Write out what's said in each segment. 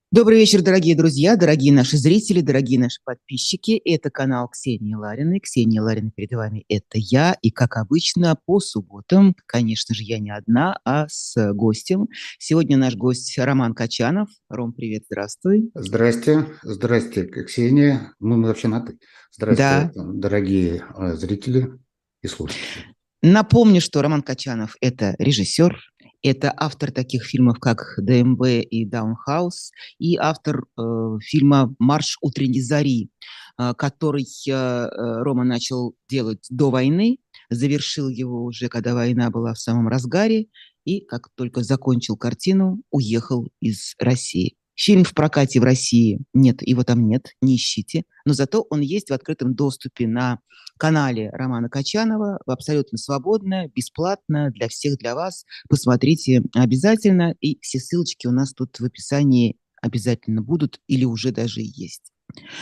Добрый вечер, дорогие друзья, дорогие наши зрители, дорогие наши подписчики. Это канал Ксении Лариной. Ксения Ларина перед вами – это я. И, как обычно, по субботам, конечно же, я не одна, а с гостем. Сегодня наш гость Роман Качанов. Ром, привет, здравствуй. Здрасте, здрасте, Ксения. Мы вообще на «ты». Здрасте, Да, дорогие зрители и слушатели. напомню, что Роман Качанов – это режиссер, это автор таких фильмов, как ДМБ и Даунхаус, и автор фильма «Марш утренней зари», который Рома начал делать до войны, завершил его уже, когда война была в самом разгаре, и как только закончил картину, уехал из России. Фильм в прокате в России нет, его там нет, не ищите, но зато он есть в открытом доступе на канале Романа Качанова, абсолютно свободно, бесплатно для всех, для вас. Посмотрите обязательно, и все ссылочки у нас тут в описании обязательно будут или уже даже есть.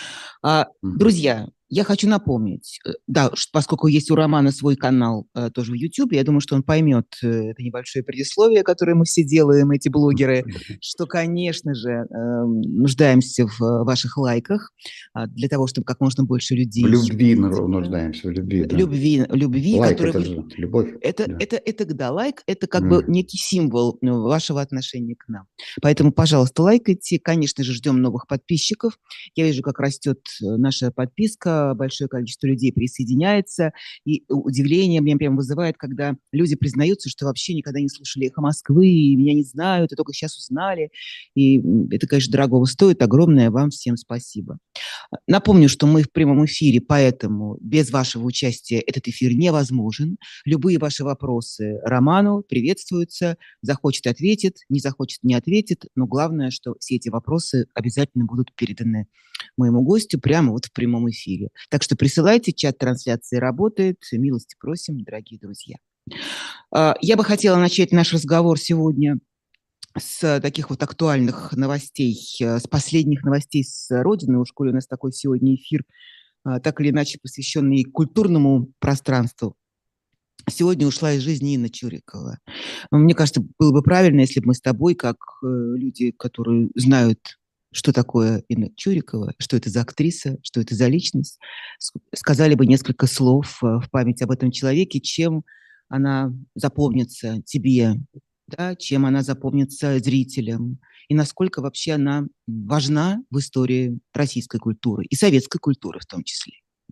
Мгм. Друзья, я хочу напомнить, да, поскольку есть у Романа свой канал тоже в YouTube, я думаю, что он поймет это небольшое предисловие, которое мы все делаем, эти блогеры, что, конечно же, нуждаемся в ваших лайках для того, чтобы как можно больше В людей любви увидели нуждаемся, в любви, да. любви, Лайк– которая это вы... же любовь. Да. Это лайк, это как бы М. некий символ вашего отношения к нам. Поэтому, пожалуйста, лайкайте. Конечно же, ждем новых подписчиков. Я вижу, как растет наша подписка, большое количество людей присоединяется. И удивление меня прям вызывает, когда люди признаются, что вообще никогда не слушали «Эхо Москвы», и меня не знают, и только сейчас узнали. И это, конечно, дорогого стоит. Огромное вам всем спасибо. Напомню, что мы в прямом эфире, поэтому без вашего участия этот эфир невозможен. Любые ваши вопросы Роману приветствуются. Захочет – ответит, не захочет – не ответит. Но главное, что все эти вопросы обязательно будут переданы моему гостю прямо вот в прямом эфире. Так что присылайте, чат трансляции работает. Милости просим, дорогие друзья. Я бы хотела начать наш разговор сегодня с таких вот актуальных новостей, с последних новостей с родины. Уж коли у нас такой сегодня эфир, так или иначе посвященный культурному пространству. Сегодня ушла из жизни Инна Чурикова. Мне кажется, было бы правильно, если бы мы с тобой, как люди, которые знают, что такое Инна Чурикова, что это за актриса, что это за личность, сказали бы несколько слов в память об этом человеке, чем она запомнится тебе, да, чем она запомнится зрителям, и насколько вообще она важна в истории российской культуры и советской культуры в том числе.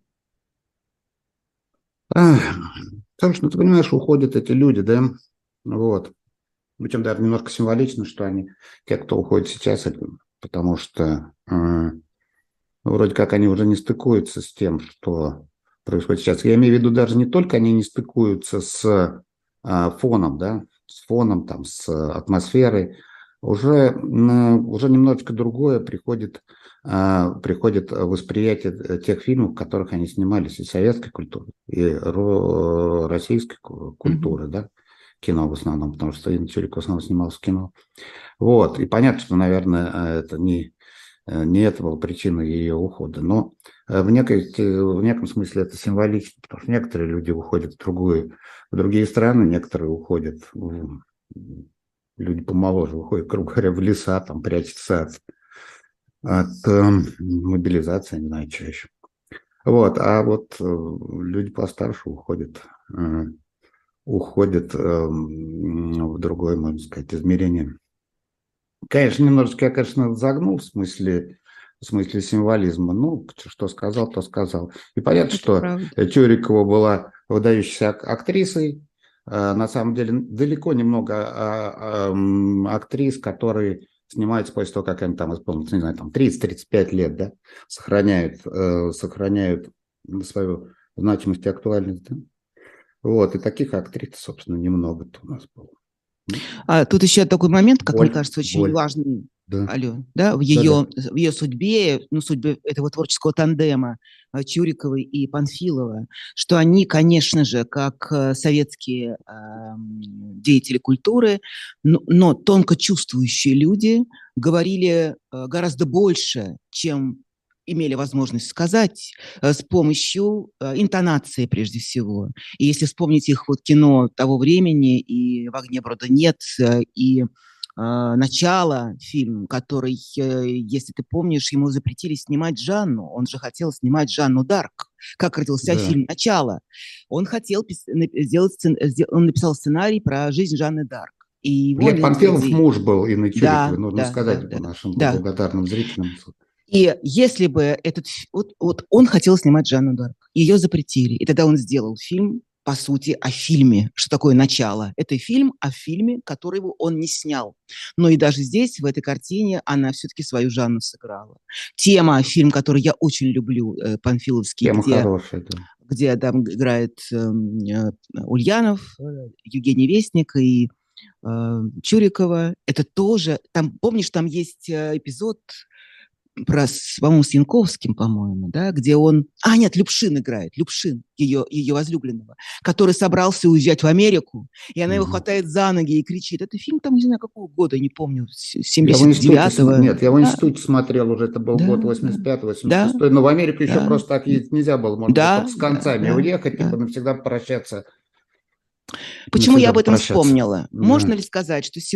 Ах, Потому что, ты понимаешь, уходят эти люди, да? Вот. Причем даже немножко символично, что они, те, кто уходит сейчас, потому что вроде как они уже не стыкуются с тем, что происходит сейчас. Я имею в виду, даже не только они не стыкуются с фоном, да, с фоном, там, с атмосферой, уже немножечко другое приходит восприятие тех фильмов, в которых они снимались, и советской культуры, и российской Мгм. культуры, да, кино в основном, потому что Инна Чурикова в основном снималась в кино. Вот, и понятно, что, наверное, это не это была причина ее ухода. Но в неком смысле это символично, потому что некоторые люди уходят в другие страны, некоторые уходят, люди помоложе уходят, грубо говоря, в леса, там прячутся от мобилизации, не знаю, что еще. Вот, а вот люди постарше уходят в другое, можно сказать, измерение. Конечно, немножечко я, конечно, загнул в смысле символизма. Ну, что сказал, то сказал. И понятно, Это что правда. Чурикова была выдающейся актрисой. На самом деле, далеко немного актрис, которые снимаются после того, как они там исполнятся, не знаю, там 30-35 лет, да, сохраняют свою значимость и актуальность. Да? Вот, и таких актрис, собственно, немного-то у нас было. Ну, Тут еще такой момент, как мне боль, кажется, очень боль. важный, Да, алло, да, да-да. в ее судьбе, ну, судьбе этого творческого тандема Чуриковой и Панфилова, что они, конечно же, как советские деятели культуры, но тонко чувствующие люди, говорили гораздо больше, чем имели возможность сказать с помощью интонации прежде всего. И если вспомнить их вот кино того времени, и «В огне брода нет», и «Начало», фильм, который, если ты помнишь, ему запретили снимать Жанну. Он же хотел снимать Жанну Дарк. Как родился Да. фильм «Начало»? Он хотел он написал сценарий про жизнь Жанны Дарк. И его Глеб Панфилов наследие... муж был Инны Чуриковой, Да, нужно да, да, сказать да, по нашим да. благодарным зрителям. И если бы вот он хотел снимать Жанну Дарк, ее запретили, и тогда он сделал фильм, по сути, о фильме. Что такое «Начало»? Это фильм о фильме, который он не снял. Но и даже здесь, в этой картине, она все-таки свою Жанну сыграла. Тема, фильм, который я очень люблю, панфиловский, Тема хорошая, да. где там играет Ульянов, Евгений Вестник и Чурикова. Это тоже... Там, помнишь, там есть эпизод про, по-моему, с Янковским, по-моему, да, где он... Нет, Любшин играет, Любшин, ее возлюбленного, который собрался уезжать в Америку, и она его Мгм. хватает за ноги и кричит. Это фильм, там, не знаю, какого года, не помню, Я в институте, 79-го. нет, я в Да, институте смотрел уже, это был год да, да, 85-86, но в Америку еще да, просто так ездить нельзя было, можно было только да, с да, концами да, уехать, типа да. навсегда прощаться, Почему я навсегда об этом попрощаться. вспомнила? Можно Да. ли сказать, что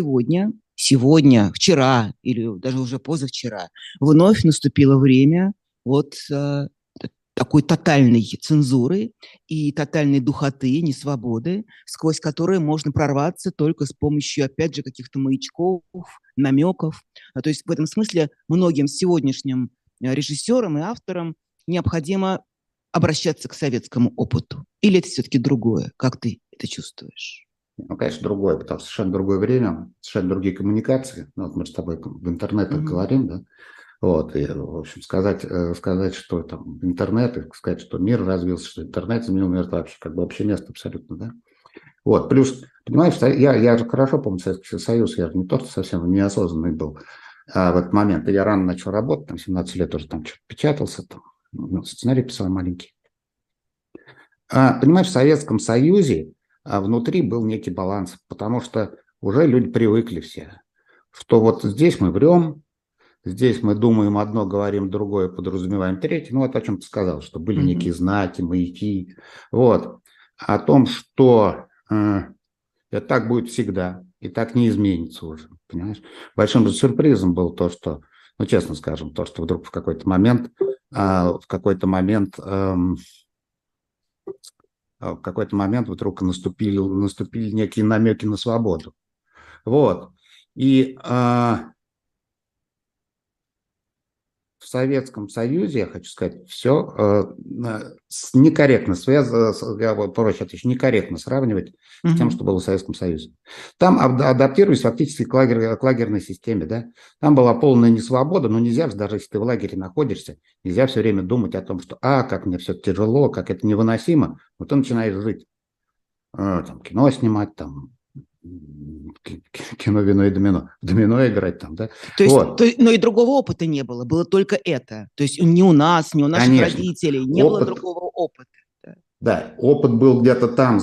вчера или даже уже позавчера вновь наступило время вот такой тотальной цензуры и тотальной духоты, несвободы, сквозь которые можно прорваться только с помощью, опять же, каких-то маячков, намеков. То есть в этом смысле многим сегодняшним режиссерам и авторам необходимо обращаться к советскому опыту. Или это все-таки другое? Как ты это чувствуешь? Ну, конечно, другое, потому что совершенно другое время, совершенно другие коммуникации. Ну, вот мы с тобой в интернетах Мгм. говорим, да, вот, и, в общем, сказать, что там интернет, и сказать, что мир развился, что интернет изменил мир, это вообще как бы общее место абсолютно, да. Вот, плюс, понимаешь, я же хорошо помню Советский Союз, я же не то, что совсем неосознанный был в этот момент. И я рано начал работать, там, 17 лет уже там что-то печатался, там, сценарий писал маленький. Понимаешь, в Советском Союзе внутри был некий баланс, потому что уже люди привыкли все, что вот здесь мы врем, здесь мы думаем одно, говорим другое, подразумеваем третье. Ну, вот о чем ты сказал, что были некие Мгм. знаки, маяки. Вот. О том, что это так будет всегда, и так не изменится уже, понимаешь? Большим же сюрпризом было то, что, ну, честно скажем, то, что вдруг в какой-то момент вдруг наступили некие намеки на свободу. Вот. И в Советском Союзе, я хочу сказать, все некорректно связано, я вот проще отвечу, некорректно сравнивать с тем, Мгм. что было в Советском Союзе. Там адаптировались фактически к лагерной системе, да. Там была полная несвобода, но нельзя же, даже если ты в лагере находишься, нельзя все время думать о том, что, как мне все тяжело, как это невыносимо, но ты начинаешь жить. Там, кино снимать, там, кино, вино и домино. В домино играть там, да. Вот, Но и другого опыта не было, было только это. То есть ни у нас, ни у наших конечно. родителей не было Опыт другого опыта. Да. Да, опыт был где-то там,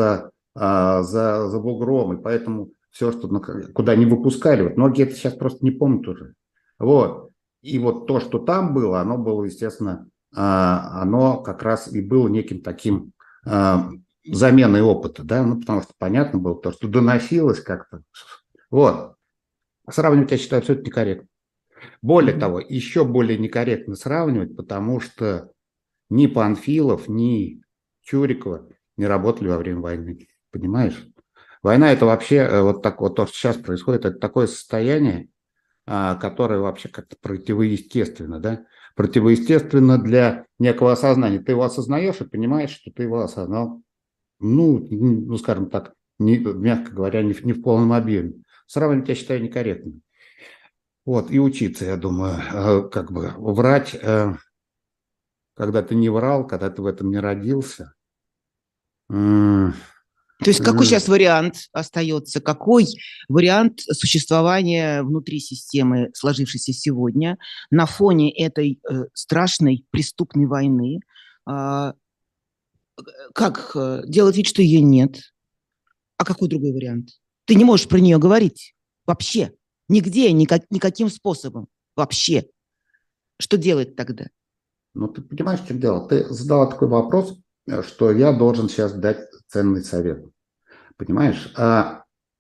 за бугром, и поэтому все, что куда не выпускали, вот многие это сейчас просто не помнят уже. Вот. И вот то, что там было, оно было, естественно, оно как раз и было неким таким заменой опыта, да, ну, потому что понятно было то, что доносилось как-то. Вот. Сравнивать, я считаю, абсолютно некорректно. Более Мгм. того, еще более некорректно сравнивать, потому что ни Панфилов, ни Чурикова не работали во время войны. Понимаешь? Война – это вообще вот так вот то, что сейчас происходит, это такое состояние, которое вообще как-то противоестественно, да? Противоестественно для некого осознания. Ты его осознаешь и понимаешь, что ты его осознал, ну скажем так, мягко говоря, не в полном объеме. Сравнивать, я считаю, некорректно. Вот, и учиться, я думаю, как бы врать, когда ты не врал, когда ты в этом не родился. М, То есть какой м, сейчас вариант остается? Какой вариант существования внутри системы, сложившейся сегодня, на фоне этой страшной преступной войны? А, как делать вид, что ее нет? А какой другой вариант? Ты не можешь про нее говорить вообще. Нигде, никаким способом. Вообще. Что делать тогда? Ну, ты понимаешь, в чем дело? Ты задала такой вопрос, что я должен сейчас дать ценный совет. Понимаешь?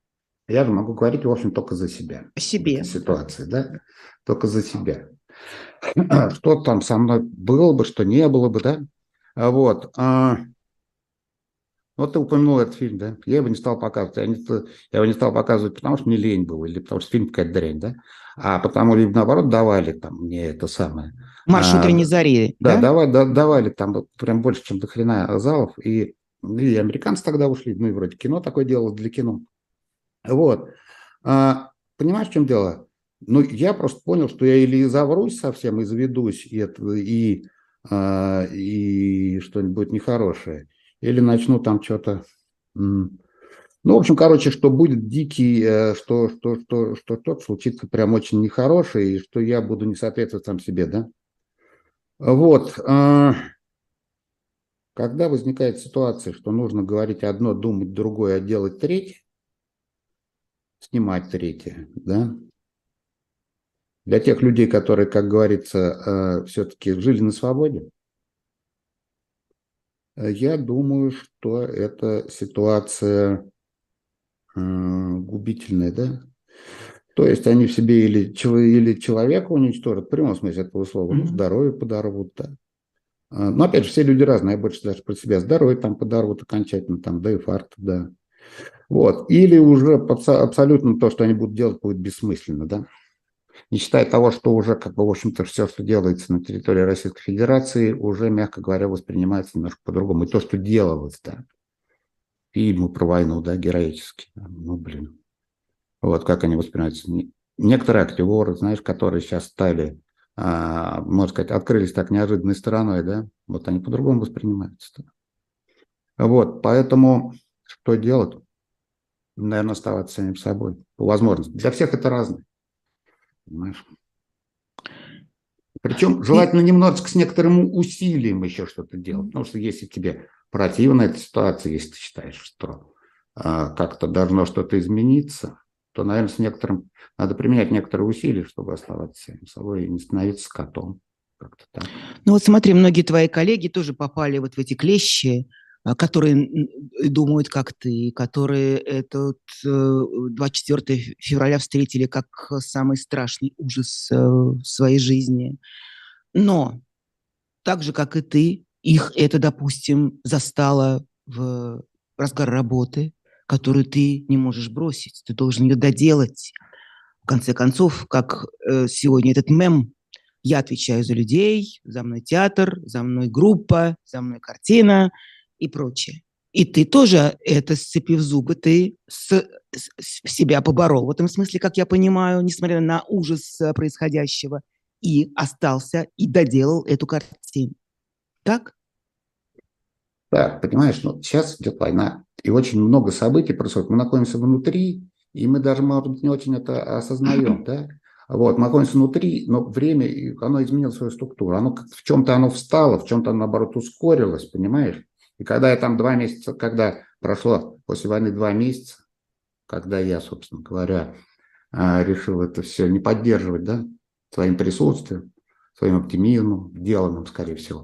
Я же могу говорить, в общем, только за себя О в этой себе. ситуации, да? Только за себя. Что там со мной было бы, что не было бы, да? Вот. Вот ты упомянул этот фильм, да? Я его не стал показывать. Я его не стал показывать, потому что мне лень было, или потому что фильм какая-то дрянь, да? А потому, либо наоборот, давали там мне это самое. Марш утренней зари, Да, да? давали там вот прям больше, чем до хрена залов. И американцы тогда ушли, ну и вроде кино такое дело для кино. Вот. Понимаешь, в чем дело? Ну, я просто понял, что я или заврусь совсем, и заведусь, и что-нибудь будет нехорошее, или начну там что-то... Ну, в общем, короче, что будет дикий, что тот случится прям очень нехороший, и что я буду не соответствовать сам себе, да? Вот. Когда возникает ситуация, что нужно говорить одно, думать другое, а делать третье, снимать третье, да? Для тех людей, которые, как говорится, все-таки жили на свободе, я думаю, что это ситуация губительная, да? То есть они в себе или человека уничтожат, в прямом смысле этого слова, ну, здоровье подорвут, да. Но опять же, все люди разные, я больше даже про себя здоровье там подорвут окончательно, там, да, инфаркт, да. Вот. Или уже абсолютно то, что они будут делать, будет бессмысленно, да. Не считая того, что уже, как бы, в общем-то, все, что делается на территории Российской Федерации, уже, мягко говоря, воспринимается немножко по-другому. И то, что делалось, да, фильмы про войну, да, героические, да, ну, блин, вот как они воспринимаются. Некоторые актеры, знаешь, которые сейчас стали, можно сказать, открылись так неожиданной стороной, да, вот они по-другому воспринимаются. Да. Вот, поэтому что делать? Наверное, оставаться самим собой по возможности. Для всех это разное, понимаешь? Причем Ты, желательно немножечко с некоторым усилием еще что-то делать. Потому что если тебе противна эта ситуация, если ты считаешь, что как-то должно что-то измениться, то, наверное, с некоторым надо применять некоторые усилия, чтобы оставаться самим собой и не становиться котом. Как-то так. ну вот смотри, многие твои коллеги тоже попали вот в эти клещи, которые думают, как ты, которые этот 24 февраля встретили как самый страшный ужас в своей жизни. Но так же, как и ты, их это, допустим, застало в разгар работы, которую ты не можешь бросить. Ты должен ее доделать. В конце концов, как сегодня этот мем, я отвечаю за людей, за мной театр, за мной группа, за мной картина и прочее. И ты тоже это, сцепив зубы, ты себя поборол. В этом смысле, как я понимаю, несмотря на ужас происходящего, и остался, и доделал эту картину. Так? Так, понимаешь, ну, сейчас идет война, и очень много событий происходит. Мы находимся внутри, и мы даже, может быть, не очень это осознаем, да? Вот, мы находимся внутри, но время, оно изменило свою структуру. Оно в чем-то оно встало, в чем-то, наоборот, ускорилось, понимаешь? И когда я там 2 месяца, когда прошло после войны 2 месяца, когда я, собственно говоря, решил это все не поддерживать, да, своим присутствием, своим оптимизмом, деланным, скорее всего,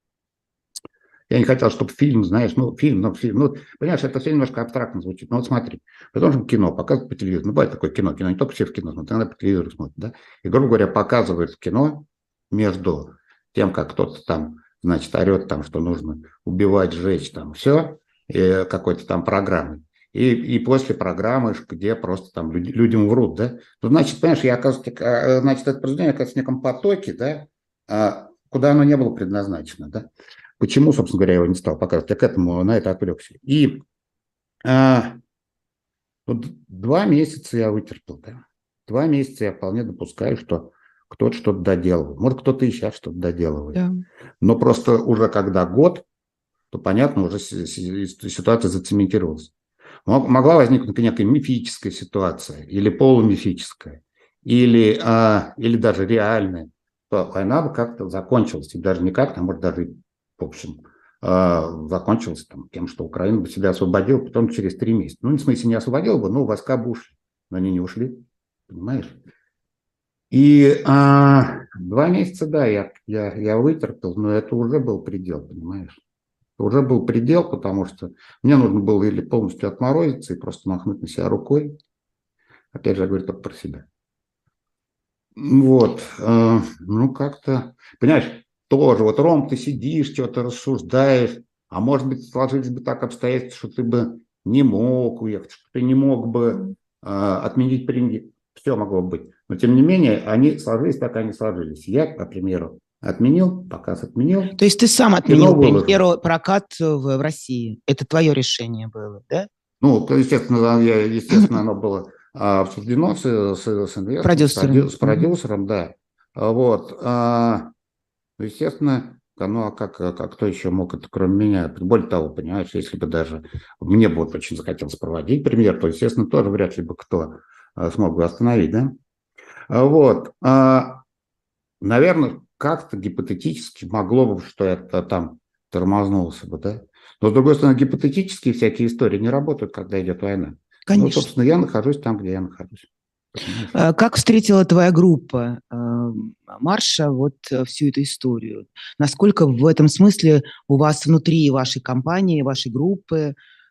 я не хотел, чтобы фильм, знаешь, ну, понимаешь, это все немножко абстрактно звучит. Ну, вот смотри, потому что кино показывают по телевизору. Ну, бывает такое кино не только все в кино смотрят, иногда по телевизору смотрят, да. И, грубо говоря, показывают кино между тем, как кто-то там, значит, орет там, что нужно убивать, сжечь там, все, и какой-то там программы. И после программы, где просто там людям врут, да. Ну, значит, понимаешь, я, оказывается, значит, это произведение оказывается в неком потоке, да, куда оно не было предназначено, да. Почему, собственно говоря, я его не стал показывать? Я к этому на это отвлекся. И вот 2 месяца я вытерпел, да. 2 месяца я вполне допускаю, что кто-то что-то доделывал. Может, кто-то и сейчас что-то доделывает. Да. Но просто уже когда год, то, понятно, уже ситуация зацементировалась. Могла возникнуть некая мифическая ситуация, или полумифическая, или даже реальная, то война бы как-то закончилась. И даже не как-то, а может, даже, в общем, закончилась там, тем, что Украина бы себя освободила, потом через 3 месяца. Ну, в смысле, не освободила бы, но войска бы ушли. Но они не ушли, понимаешь? И 2 месяца, да, я вытерпел, но это уже был предел, понимаешь? Уже был предел, потому что мне нужно было или полностью отморозиться и просто махнуть на себя рукой, Опять же, я говорю только про себя. Вот, ну как-то, понимаешь, тоже, вот, Ром, ты сидишь, что-то рассуждаешь, а может быть, сложились бы так обстоятельства, что ты бы не мог уехать, что ты не мог бы отменить премьер, все могло быть. Но, тем не менее, они сложились, так они сложились. Я, к примеру, отменил, показ отменил, То есть ты сам кино отменил выложил. премьеру прокат в России. Это твое решение было, да? Ну, естественно, оно было обсуждено с инвестором, Продюсерами. с Мгм. продюсером, да. Вот. Ну, естественно, ну а как кто еще мог это, кроме меня? Более того, понимаешь, если бы даже мне бы вот очень захотелось проводить премьер, то, естественно, тоже вряд ли бы кто смог бы остановить, да? Вот. Наверное, как-то гипотетически могло бы, что это там тормознулся бы, да? Но, с другой стороны, гипотетические всякие истории не работают, когда идет война. Ну, Конечно. собственно, я нахожусь там, где я нахожусь. Понимаешь? Как встретила твоя группа марша вот всю эту историю? Насколько в этом смысле у вас внутри вашей компании, вашей группы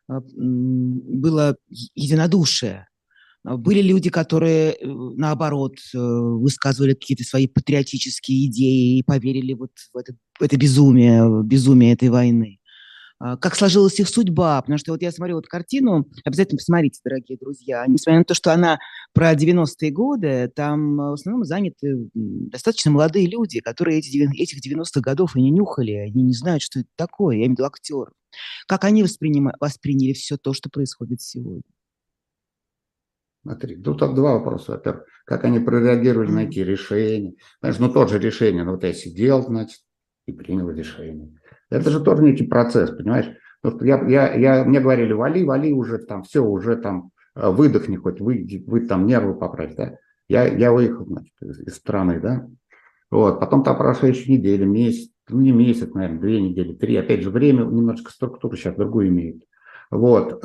было единодушие? Были люди, которые, наоборот, высказывали какие-то свои патриотические идеи и поверили вот в это безумие, безумие этой войны. Как сложилась их судьба, потому что вот я смотрю вот картину, обязательно посмотрите, дорогие друзья, несмотря на то, что она про 90-е годы, там в основном заняты достаточно молодые люди, которые этих 90-х годов и не нюхали, они не знают, что это такое, я имею в виду актеров. Как они восприняли все то, что происходит сегодня? Смотри, тут два вопроса. Во-первых, как они прореагировали на Мгм. эти решения. Знаешь, ну, тот же решение, ну, вот я сидел, значит, и принял решение. Это же тоже некий процесс, понимаешь? Потому что мне говорили, вали уже там, все, уже там, выдохни хоть, вы там нервы поправь, да? Я выехал, значит, из страны, да? Вот, потом там прошла еще неделя, месяц, ну, не месяц, наверное, 2 недели, 3. Опять же, время, немножечко структуру сейчас другую имеет. Вот,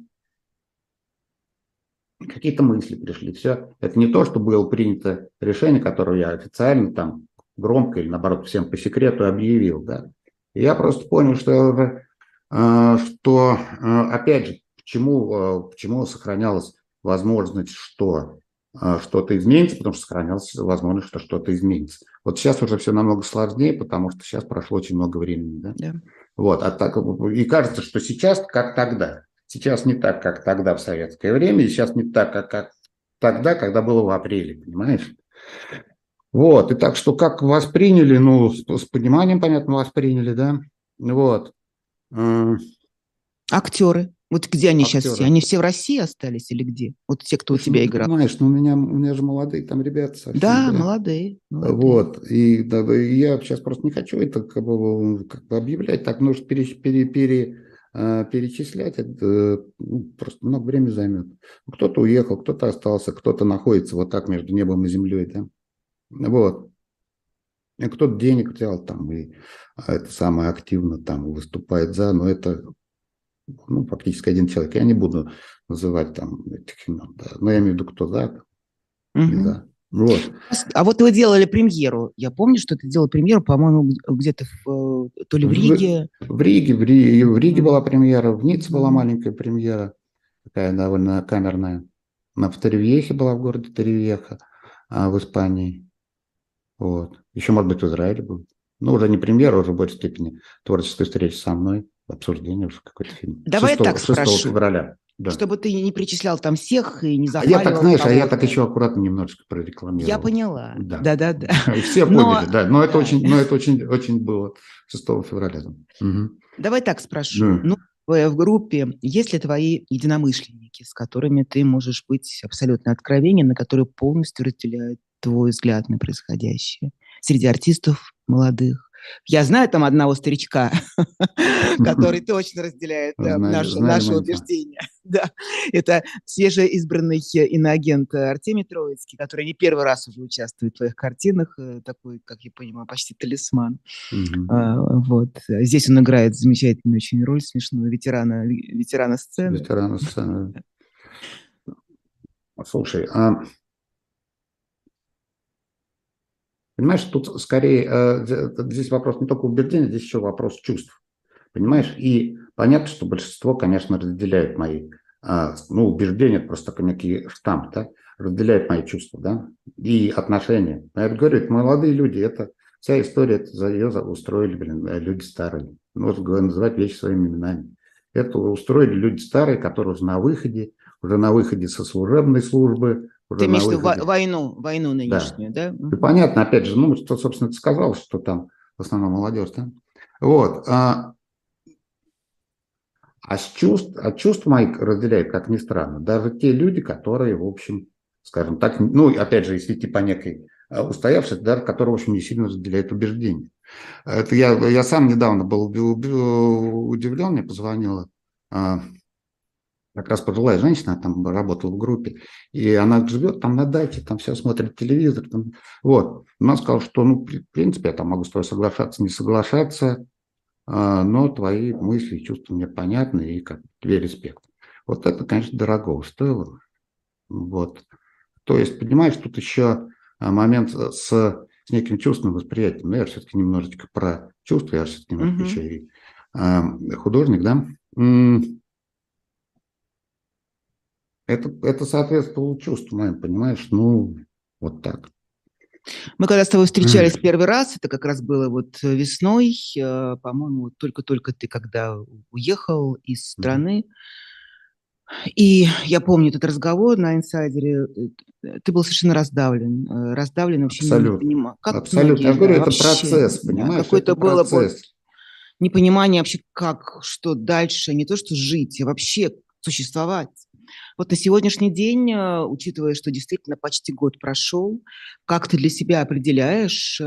какие-то мысли пришли. Все. Это не то, что было принято решение, которое я официально там громко или наоборот всем по секрету объявил. Да? И я просто понял, опять же, почему сохранялась возможность, что что-то изменится, потому что сохранялась возможность, что что-то изменится. Вот сейчас уже все намного сложнее, потому что сейчас прошло очень много времени. Да? Да. Вот, и кажется, что сейчас как тогда. Сейчас не так, как тогда в советское время, и сейчас не так, как тогда, когда было в апреле, понимаешь? Вот, и так что как восприняли, ну, с пониманием, понятно, восприняли, да? Вот, э, Актеры. Вот где они сейчас все? актеры. Они все в России остались или где? Вот те, кто у Слушай, ну тебя ты играл. понимаешь, ну у меня же молодые там ребята совсем, Да, да? молодые, молодые. Вот, и да, и я сейчас просто не хочу это как бы объявлять, так нужно перечислять, это ну, просто много времени займет. Кто-то уехал, кто-то остался, кто-то находится вот так между небом и землей, да, вот. И кто-то денег взял там и это самое активно там выступает за, но это ну, фактически один человек. Я не буду называть там этих имен, да, но я имею в виду, кто за, не Мгм. за. Вот. А вот вы делали премьеру. Я помню, что ты делал премьеру, по-моему, где-то то ли в В, Риге. в Риге была Мгм. премьера, в Ницце была Мгм. маленькая премьера, такая довольно камерная. В Торревьехе была в городе Торревьеха, в Испании. Вот. Еще, может быть, в Израиле был. Ну, уже не премьера, уже в большей степени творческая встреча со мной, обсуждение уже какой-то фильм. Давай я так 6 спрошу, февраля, да. чтобы ты не причислял там всех и не А я так, запаливал знаешь, кого-то. еще аккуратно немножечко Я прорекламировал. поняла. Да. Да-да-да. И все Но, поняли, да. Но это да. очень, но это очень, очень было 6 февраля. Да. Мгм. Давай так спрошу. Ну, Ну, в группе есть ли твои единомышленники, с которыми ты можешь быть абсолютно откровенен, на которые полностью разделяют твой взгляд на происходящее? Среди артистов молодых. Я знаю там одного старичка, который точно разделяет знали наши маленького. убеждения. Да, это свежеизбранный иноагент Артемий Троицкий, который не первый раз уже участвует в твоих картинах, такой, как я понимаю, почти талисман. Мгм. Вот. Здесь он играет замечательную очень роль смешную ветерана сцены. Ветераны сцены. Слушай, понимаешь, тут скорее здесь вопрос не только убеждения, здесь еще вопрос чувств. Понимаешь? И понятно, что большинство, конечно, разделяют мои ну, убеждения, это просто такой некий штамп, да? разделяет мои чувства, да, и отношения. Я говорю, это молодые люди, это вся история, это за ее устроили, блин, люди старые. Ну, вот называть вещи своими именами. Это устроили люди старые, которые уже на выходе со служебной службы, Ты уже на имеешь в виду выходе. войну Да. нынешнюю, да? И понятно, опять же, ну, что, собственно, ты сказал, что там в основном молодежь, да? Вот. От чувств моих разделяют, как ни странно, даже те люди, которые, в общем, скажем так, ну, опять же, если идти по некой устоявшейся, даже которые, в общем, не сильно разделяют убеждения. Это я сам недавно был удивлен, мне позвонила как раз пожилая женщина, там работала в группе, и она живет там на даче, там все смотрит телевизор. Там, вот. Она сказала, что, ну, в принципе, я там могу с тобой соглашаться, не соглашаться, но твои мысли и чувства мне понятны, и как тебе респект. Вот это, конечно, дорого стоило. Вот. То есть, понимаешь, тут еще момент с неким чувственным восприятием. Но я все-таки немножечко про чувства, я все-таки немножко еще и художник, да. Это соответствовало чувству моим, понимаешь? Ну, вот так. Мы когда с тобой встречались первый раз, это как раз было вот весной, по-моему, только-только ты когда уехал из страны. И я помню этот разговор на инсайдере. Ты был совершенно раздавлен, вообще не Абсолютно. понимал, как Абсолютно. многие, Я говорю, да, это вообще, процесс, да, понимаешь? Это какое-то было вот процесс. непонимание вообще, как, что дальше, не то что жить, а вообще существовать. Вот на сегодняшний день, учитывая, что действительно почти год прошел, как ты для себя определяешь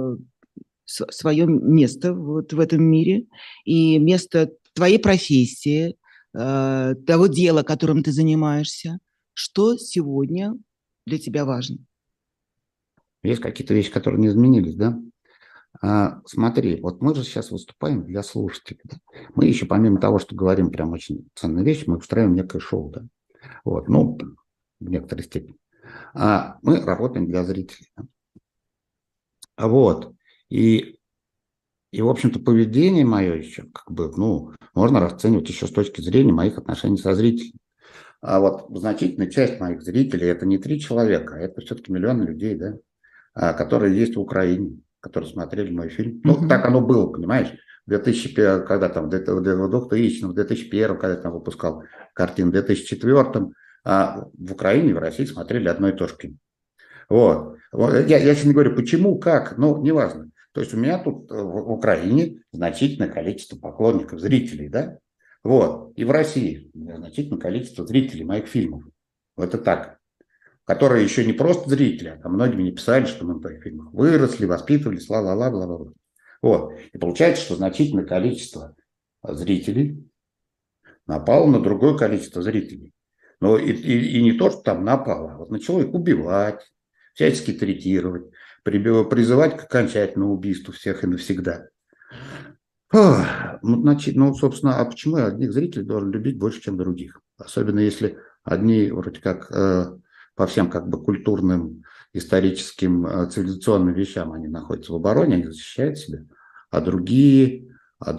свое место вот в этом мире и место твоей профессии, того дела, которым ты занимаешься? Что сегодня для тебя важно? Есть какие-то вещи, которые не изменились, да? Смотри, вот мы же сейчас выступаем для слушателей. Да? Мы еще, помимо того, что говорим прям очень ценные вещи, мы устраиваем некое шоу, да? Вот, ну, в некоторой степени. Мы работаем для зрителей. Да? Вот. И, в общем-то, поведение мое еще, как бы, ну, можно расценивать еще с точки зрения моих отношений со зрителями. А вот значительная часть моих зрителей – это не 3 человека, а это все-таки миллионы людей, да, которые есть в Украине, которые смотрели мой фильм. Ну, так оно было, понимаешь? В 2001, когда там, в 2000, в 2001, когда я там выпускал картину, в 2004 в Украине и в России смотрели одно и то же кино. Вот. Я сейчас не говорю, почему, как, ну, неважно. То есть у меня тут в Украине значительное количество поклонников, зрителей, да? Вот. И в России значительное количество зрителей моих фильмов. Вот это так. Которые еще не просто зрители, а там многие мне писали, что мы в твоих фильмах выросли, воспитывались, ла-ла-ла, бла-бла-бла. Вот. И получается, что значительное количество зрителей напало на другое количество зрителей. Но и не то, что там напало, а вот начало их убивать, всячески третировать, призывать к окончательному убийству всех и навсегда. Ну, значит, ну, собственно, а почему я одних зрителей должен любить больше, чем других? Особенно если одни вроде как по всем как бы культурным, историческим, цивилизационным вещам они находятся в обороне, они защищают себя, а другие,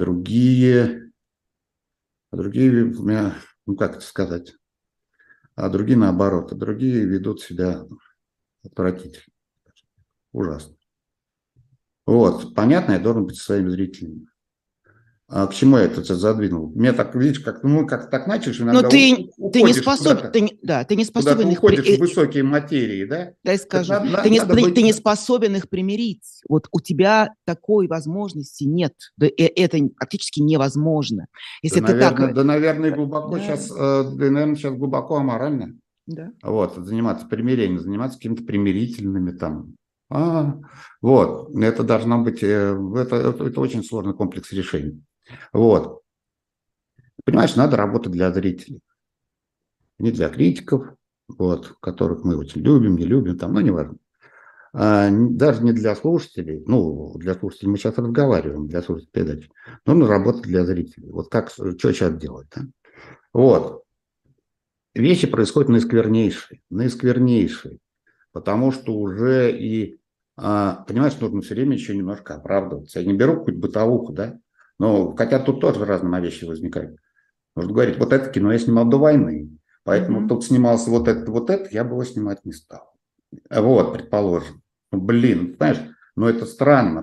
ну как это сказать, а другие наоборот, а другие ведут себя отвратительно, ужасно. Вот, понятно, я должен быть со своими зрителями. А к чему я это задвинул? Меня так, видишь, как, ну, как так начали, Но иногда ты не уходишь способен, куда-то, ты не куда-то способен их уходишь в высокие материи, да? дай Так скажу, надо быть... ты не способен их примирить. Вот у тебя такой возможности нет. Да, это практически невозможно. Если ты так... наверное, глубоко Да, сейчас, наверное, сейчас глубоко аморально. да. Вот, заниматься примирением, заниматься какими-то примирительными там. Вот, это должно быть, это очень сложный комплекс решений. Вот. Понимаешь, надо работать для зрителей, не для критиков, вот, которых мы очень любим, не любим, там, ну, неважно. Даже не для слушателей, ну, для слушателей мы сейчас разговариваем, для слушателей передачи, нужно работать для зрителей. Вот как, что сейчас делать, да? Вот. Вещи происходят наисквернейшие, потому что уже и, понимаешь, нужно все время еще немножко оправдываться. Я не беру какую-то бытовуху, да, но хотя тут тоже разные вещи возникают. Нужно говорить, вот это кино я снимал до войны, Поэтому тут снимался вот это, я бы его снимать не стал. Вот, предположим. Ну, блин, знаешь, ну это странно,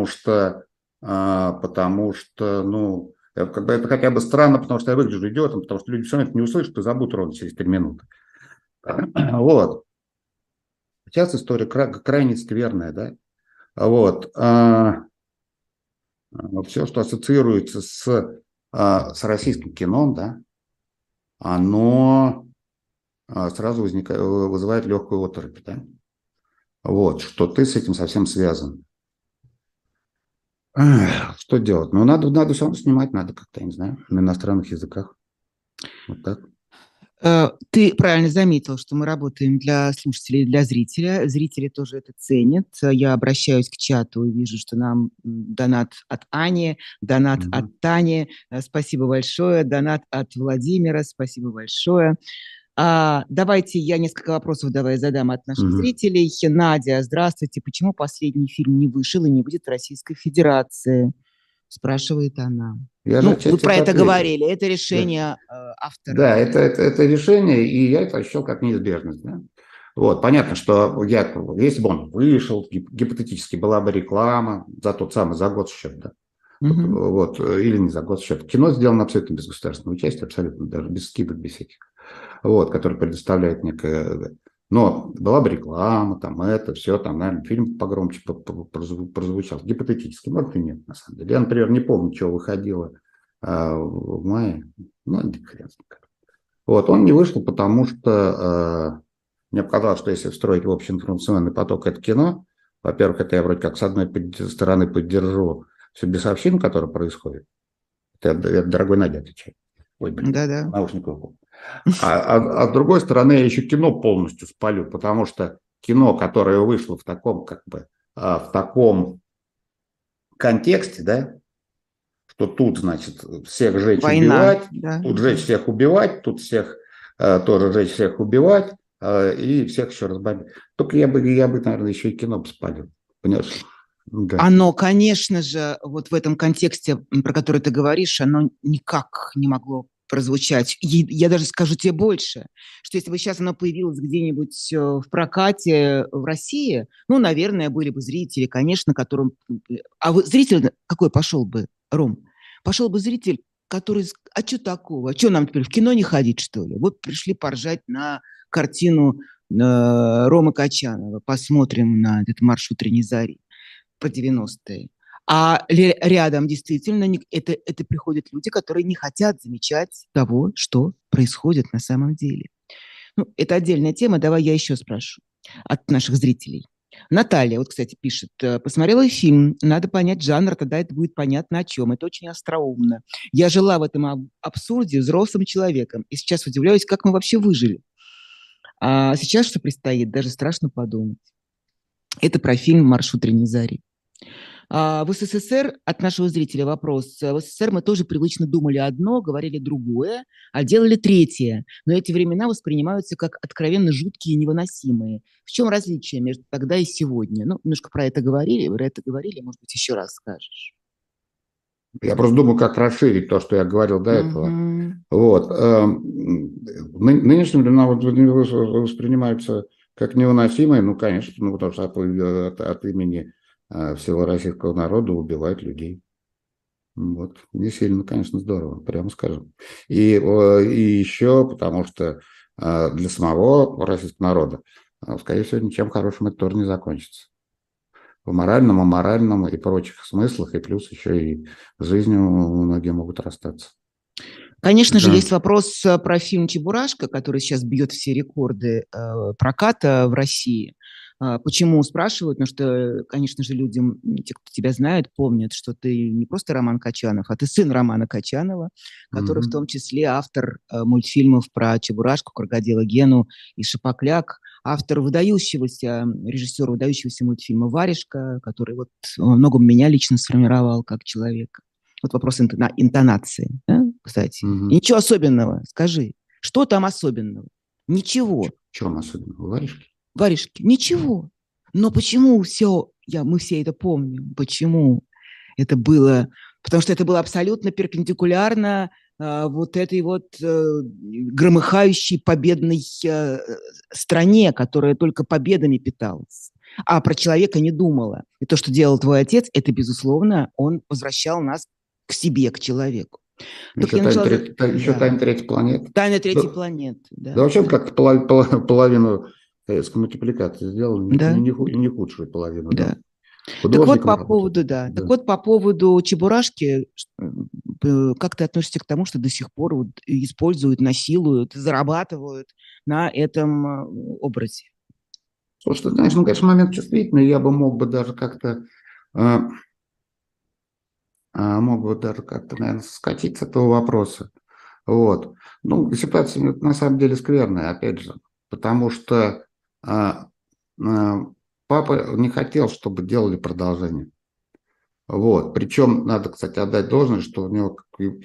потому что, ну, как бы это хотя бы странно, потому что я выгляжу идиотом, потому что люди все равно это не услышат и забудут ровно через 3 минуты. Вот. Сейчас история крайне скверная, да? Вот. Все, что ассоциируется с российским кином, да, оно сразу вызывает легкую оторопь, да? Вот, что ты с этим совсем связан. Что делать? Ну, надо все равно снимать, надо как-то, я не знаю, на иностранных языках. Вот так. Ты правильно заметил, что мы работаем для слушателей, для зрителя. Зрители тоже это ценят. Я обращаюсь к чату и вижу, что нам донат от Ани, донат от Тани. Спасибо большое. Донат от Владимира. Спасибо большое. Давайте я несколько вопросов задам от наших зрителей. Надя, здравствуйте. Почему последний фильм не вышел и не будет в Российской Федерации? Спрашивает она. Вы про это говорили. Это решение автора. Да, это решение, и я это ощущал как неизбежность. Да? Вот, понятно, что если бы он вышел, гипотетически была бы реклама за тот самый, за госсчет, да? Вот, или не за госсчет. Кино сделано абсолютно без государственного участия, абсолютно даже без скидок, без всяких. Вот, который предоставляет некое... Но была бы реклама, там это, все, там, наверное, фильм погромче прозвучал. Гипотетически, может и нет, на самом деле. Я, например, не помню, что выходило в мае. Ну, хрен. Вот, он не вышел, потому что мне показалось, что если встроить в общий информационный поток это кино, во-первых, это я вроде как с одной стороны поддержу всю бесовщину, которая происходит. Это дорогой Надя отвечает. Ой, блин, наушник выпал. А с другой стороны, я еще кино полностью спалю, потому что кино, которое вышло в таком, как бы, в таком контексте, да, что тут, значит, всех жечь, убивать, тут жечь всех убивать, тут всех тоже жечь всех убивать и всех еще разбомбить. Только я бы, наверное, еще и кино спалил. Понимаешь? Да. Оно, конечно же, вот в этом контексте, про который ты говоришь, оно никак не могло прозвучать. Я даже скажу тебе больше, что если бы сейчас оно появилось где-нибудь в прокате в России, ну, наверное, были бы зрители, конечно, которым... зритель какой пошел бы, Ром? Пошел бы зритель, который... А что такого? А что нам теперь в кино не ходить, что ли? Вот пришли поржать на картину Ромы Качанова. Посмотрим на этот «Марш утренней зари» про 90-е. А рядом действительно это приходят люди, которые не хотят замечать того, что происходит на самом деле. Ну, это отдельная тема. Давай я еще спрошу от наших зрителей. Наталья, вот, кстати, пишет, посмотрела фильм, надо понять жанр, тогда это будет понятно о чем. Это очень остроумно. Я жила в этом абсурде взрослым человеком, и сейчас удивляюсь, как мы вообще выжили. А сейчас что предстоит, даже страшно подумать. Это про фильм «Марш утренней зари». В СССР, от нашего зрителя вопрос, в СССР мы тоже привычно думали одно, говорили другое, а делали третье. Но эти времена воспринимаются как откровенно жуткие и невыносимые. В чем различие между тогда и сегодня? Ну, немножко про это говорили, может быть, еще раз скажешь. Я просто думаю, как расширить то, что я говорил до этого. Вот. Нынешние времена воспринимаются как невыносимые, ну, конечно, потому что от имени всего российского народа убивают людей. Вот. Не сильно, конечно, здорово, прямо скажем. И еще потому что для самого российского народа, скорее всего, ничем хорошим это тоже не закончится. В моральном, аморальном и прочих смыслах, и плюс еще и жизнью многие могут расстаться. Конечно же, есть вопрос про фильм «Чебурашка», который сейчас бьет все рекорды проката в России. Почему спрашивают? Потому что, конечно же, людям, те, кто тебя знает, помнят, что ты не просто Роман Качанов, а ты сын Романа Качанова, который в том числе автор мультфильмов про Чебурашку, Крокодила Гену и Шапокляк, автор режиссер выдающегося мультфильма «Варежка», который вот многом меня лично сформировал как человека. Вот вопрос интонации, да, кстати. Ничего особенного, скажи. Что там особенного? Ничего. В чем особенного? Варежки? Варежки. Ничего. Но почему мы все это помним? Почему это было? Потому что это было абсолютно перпендикулярно вот этой вот громыхающей победной стране, которая только победами питалась, а про человека не думала. И то, что делал твой отец, это, безусловно, он возвращал нас к себе, к человеку. Только Еще я начала... еще Да. «Тайна третьей планеты». Тайна Да, третьей планеты. да Да, вообще да. как-то половину советской мультипликации сделал, Да, не худшую половину, да. да. Так вот, Художником по работал. поводу, да. Так Да. вот, по поводу Чебурашки, как ты относишься к тому, что до сих пор вот используют, насилуют, зарабатывают на этом образе? Слушай, ты знаешь, ну, конечно, момент чувствительный, я бы мог бы даже как-то, э, наверное, скатить с этого вопроса. Вот. Ну, ситуация на самом деле скверная, опять же, потому что а, а, папа не хотел, чтобы делали продолжение. Вот. Причем надо, кстати, отдать должное, что у него,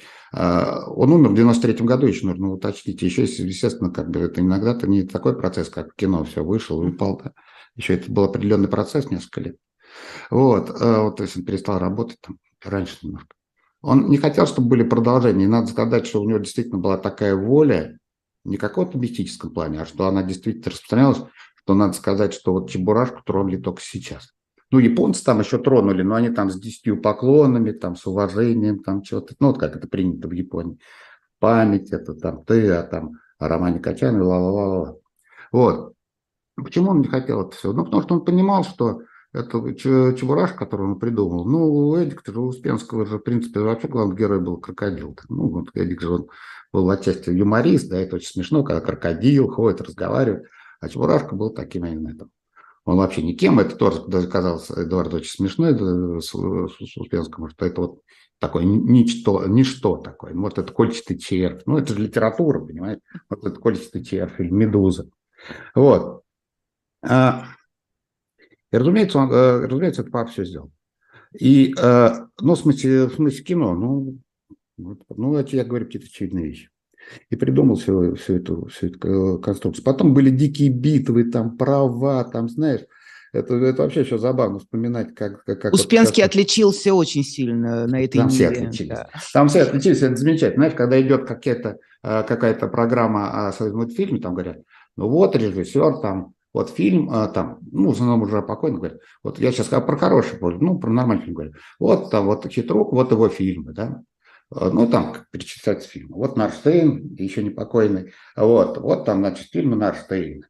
он умер в 93-м году, еще нужно уточнить. Еще, естественно, как бы это иногда-то не такой процесс, как в кино, все, вышел и Мгм. упал. Да. Еще это был определенный процесс, несколько лет. Вот, вот, то есть он перестал работать там раньше немножко. Он не хотел, чтобы были продолжения. И надо сказать, что у него действительно была такая воля, не какого-то мистическом плане, а что она действительно распространялась, что надо сказать, что вот Чебурашку тронули только сейчас. Ну, японцы там еще тронули, но они там с 10 поклонами, там с уважением, там что-то, ну, вот как это принято в Японии. Память, это там ты, а там о Романе Качанове, ла-ла-ла-ла. Вот. Почему он не хотел это все? Ну, потому что он понимал, что это Чебурашка, который он придумал. Ну, у Эдика же, у Успенского же, в принципе, вообще главный герой был крокодил. Ну, вот Эдик же, он был отчасти юморист, да, это очень смешно, когда крокодил ходит, разговаривает. А Чебурашка был таким именно там. Он вообще никем, это тоже даже казалось Эдуарду очень смешно, с Успенскому, что это вот такое ничто такое. Вот это кольчатый червь. Ну, это же литература, понимаете? Вот это кольчатый червь или медуза. Вот. А, и, разумеется, разумеется, это папа все сделал. И, ну, в смысле кино, ну, вот, ну, это я говорю какие-то очевидные вещи. И придумал всю эту конструкцию. Потом были дикие битвы, там, права, там, знаешь, это вообще еще забавно вспоминать, как вот Успенский часто отличился очень сильно на этой там все ниве. отличились. Да. Там все отличились, это замечательно. Знаешь, когда идет какая-то программа о своем мультфильме, там говорят, ну вот режиссер, там, вот фильм, там, ну, в основном уже покойно говорят, вот я сейчас про хороший, ну, про нормальный фильм говорю, вот там, вот Хитрук, вот его фильмы, да, ну, там как перечислять фильмы. Вот Нарштейн, еще не покойный, вот там, значит, фильмы Нарштейна.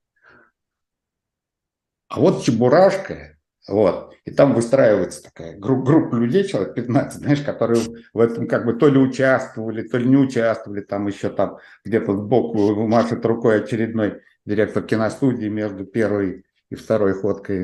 А вот Чебурашка, вот, и там выстраивается такая группа людей, человек 15, знаешь, которые в этом как бы то ли участвовали, то ли не участвовали, там еще там где-то сбоку машет рукой очередной директор киностудии между первой и второй ходкой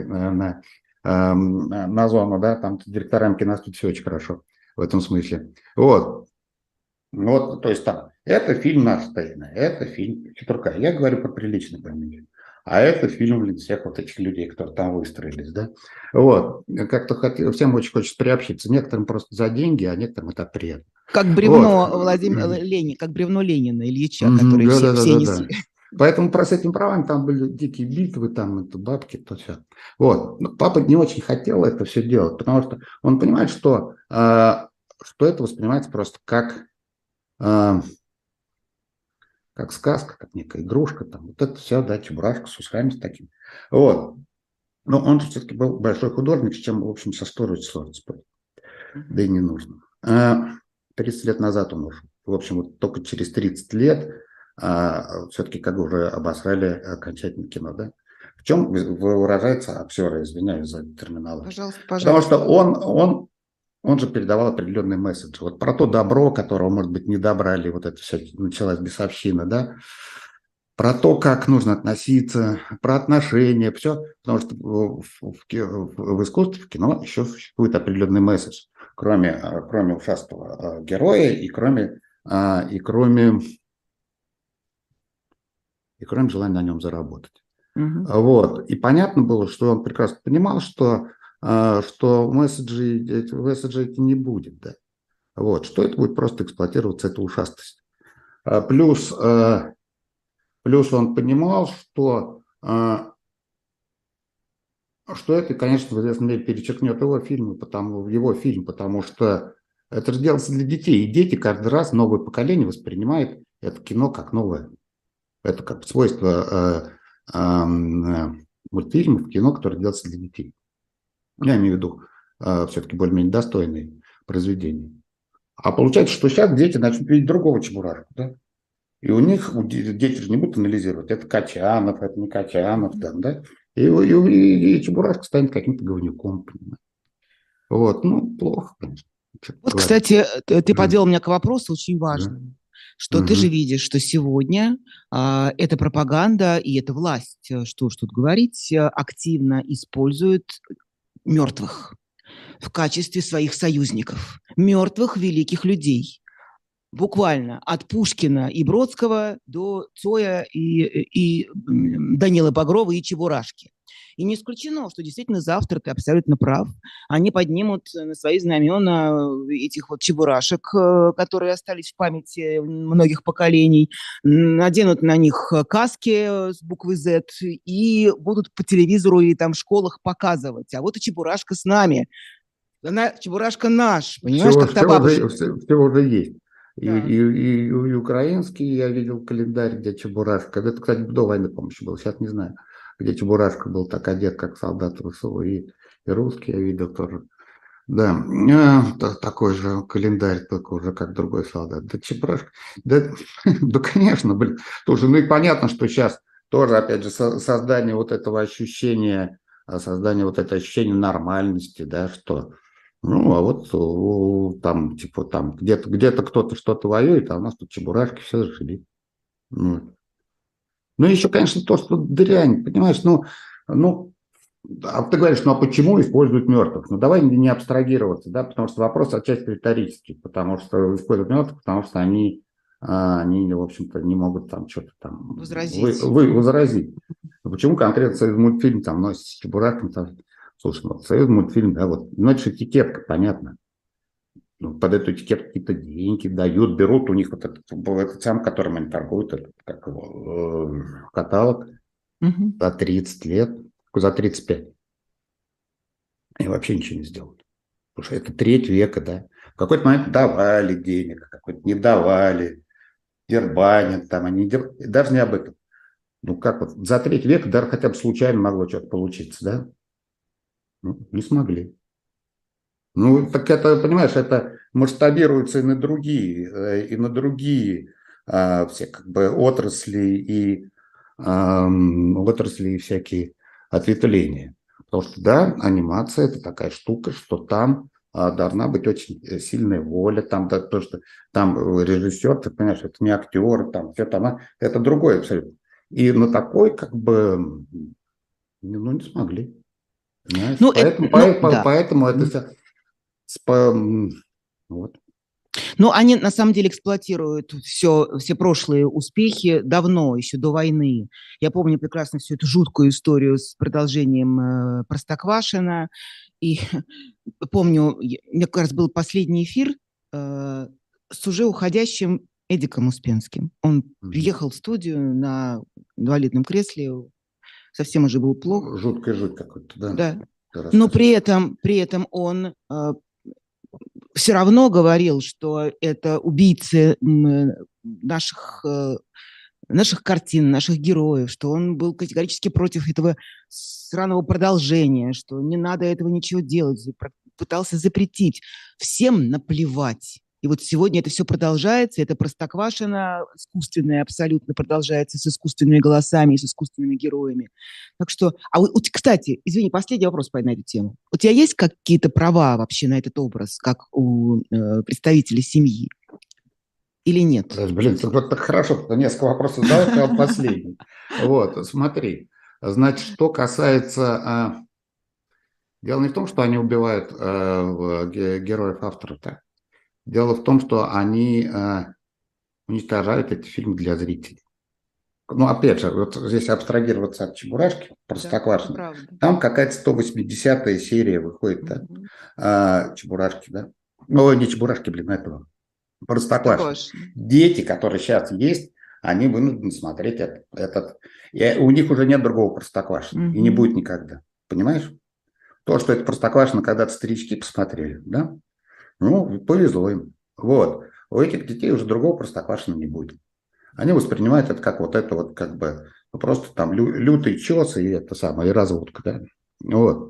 на зону, да, там директорам киностудии все очень хорошо в этом смысле. Вот. Вот, то есть там, это фильм Нарштейна, это фильм Петрука. Я говорю про приличный фамилию. А это фильм, блин, всех вот этих людей, которые там выстроились, да. Вот, как-то всем очень хочется приобщиться. Некоторым просто за деньги, а некоторым это приятно. Как Вот. бревно Ленина, как бревно Ленина, Ильича, который все несли. Да. Поэтому с этими правами там были дикие битвы, там это бабки, то все. Вот. Но папа не очень хотел это все делать, потому что он понимает, что это воспринимается просто а, как сказка, как некая игрушка, там, вот это все, да, Чебурашка с усами с такими. Вот. Но он же все-таки был большой художник, с чем, в общем, со сложно спорить. Да и не нужно. 30 лет назад он ушел. В общем, вот только через 30 лет все-таки как бы уже обосрали окончательно кино, да? В чем выражается актеры, извиняюсь за терминологию. Пожалуйста, Потому что пожалуйста. он же передавал определенный месседж. Вот про то добро, которого, может быть, не добрали, вот это все началась бесовщина, да, про то, как нужно относиться, про отношения, все, потому что в искусстве, в кино еще существует определенный месседж, кроме ушастого героя и кроме желания на нем заработать. Мгм. Вот. И понятно было, что он прекрасно понимал, что месседжей эти не будет, да. Вот, что это будет просто эксплуатироваться, эта ушастость. А плюс он понимал, что это, конечно, в известной мере перечеркнет его фильм, потому что Это же делается для детей. И дети каждый раз, новое поколение воспринимает это кино как новое. Это как свойство мультфильмов, кино, которое делается для детей. Я имею в виду все-таки более-менее достойные произведения. А получается, что сейчас дети начнут видеть другого Чебурашку, да? И у них, дети же не будут анализировать, это Качанов, это не Качанов, там, да? И Чебурашка станет каким-то говнюком, понимаешь? Вот, ну, плохо, конечно. Вот, кстати, ты Мгм. подвел меня к вопросу очень Да. важному, что ты же Мгм. видишь, что сегодня эта пропаганда и эта власть, что уж тут говорить, активно использует мертвых в качестве своих союзников, мертвых великих людей. Буквально от Пушкина и Бродского до Цоя и Данилы Багрова и Чебурашки. И не исключено, что действительно завтра, ты абсолютно прав, они поднимут на свои знамена этих вот чебурашек, которые остались в памяти многих поколений, наденут на них каски с буквой Z и будут по телевизору и там в школах показывать. А вот и Чебурашка с нами. Она, Чебурашка наш, понимаешь, Все, как та все уже, бабушка. все уже есть. Да. И украинский я видел календарь, где Чебурашка. Это, кстати, до войны, по-моему, еще был, сейчас не знаю. Где Чебурашка был так одет, как солдат ВСУ. И русский я видел тоже. Да, такой же календарь, только уже как другой солдат. Да Чебурашка, да, да, конечно, блин. Тоже, ну и понятно, что сейчас тоже, опять же, создание вот этого ощущения, создание вот этого ощущения нормальности, да, что, ну, а вот там, типа, там где-то кто-то что-то воюет, а у нас тут Чебурашки все зашибись. Ну, ну, еще, конечно, то, что дрянь, понимаешь, ну, а ты говоришь, ну а почему используют мертвых? Ну давай не абстрагироваться, да, потому что вопрос отчасти риторический, потому что используют мертвых, потому что они, в общем-то, не могут там что-то там Возразить. возразить. Но почему конкретно союз мультфильм там носит с Чебурашком? Там, слушай, ну, союз мультфильм, да, вот, ну это же этикетка, понятно. Ну, под эту этикетку какие-то деньги дают, берут у них вот этот сам, которым они торгуют, этот, как его, каталог Мгм. за 30 лет, за 35. И вообще ничего не сделают. Потому что это треть века, да. В какой-то момент давали денег, в какой-то не давали, дербанят там, они даже не об этом. Ну как вот, за треть века даже хотя бы случайно могло что-то получиться, да? Ну, не смогли. Ну, так это, понимаешь, это масштабируется и на другие все как бы отрасли и всякие ответвления. Потому что, да, анимация – это такая штука, что там должна быть очень сильная воля, там, да, то, что там режиссер, ты понимаешь, это не актер, там, все там, это другое абсолютно. И на такой, как бы, ну, не смогли, понимаешь? Ну, ну, да. Поэтому это все, вот. Ну, они на самом деле эксплуатируют все прошлые успехи давно, еще до войны. Я помню прекрасно всю эту жуткую историю с продолжением Простоквашино. И помню, у меня как раз был последний эфир с уже уходящим Эдиком Успенским. Он Мгм. приехал в студию на инвалидном кресле, совсем уже был плох. Жуткая жуть какой-то, да, Да. ты Но рассказываешь. при этом он все равно говорил, что это убийцы наших картин, наших героев, что он был категорически против этого сраного продолжения, что не надо этого ничего делать, пытался запретить. Всем наплевать. И вот сегодня это все продолжается, это Простоквашино искусственное абсолютно продолжается с искусственными голосами и с искусственными героями. Так что, кстати, извини, последний вопрос по эту тему. У тебя есть какие-то права вообще на этот образ, как у представителей семьи, или нет? Блин, вот так хорошо, что несколько вопросов задал, сказал последний. Вот, смотри. Значит, что касается... дело не в том, что они убивают героев автора-то. Дело в том, что они уничтожают эти фильмы для зрителей. Ну, опять же, вот здесь абстрагироваться от Чебурашки, Да, это Простоквашино. правда. Там какая-то 180-я серия выходит, да? Мгм. Чебурашки, да? Ну, не Чебурашки, блин, этого. Простоквашино. Простоквашино. Дети, которые сейчас есть, они вынуждены смотреть этот. И у них уже нет другого Простоквашино. И не будет Мгм. никогда. Понимаешь? То, что это Простоквашино, когда-то старички посмотрели, да? Ну, повезло им. Вот. У этих детей уже другого Простоквашино не будет. Они воспринимают это как вот это вот как бы ну, просто там лютый чес и это самое, и разводка, да. Вот.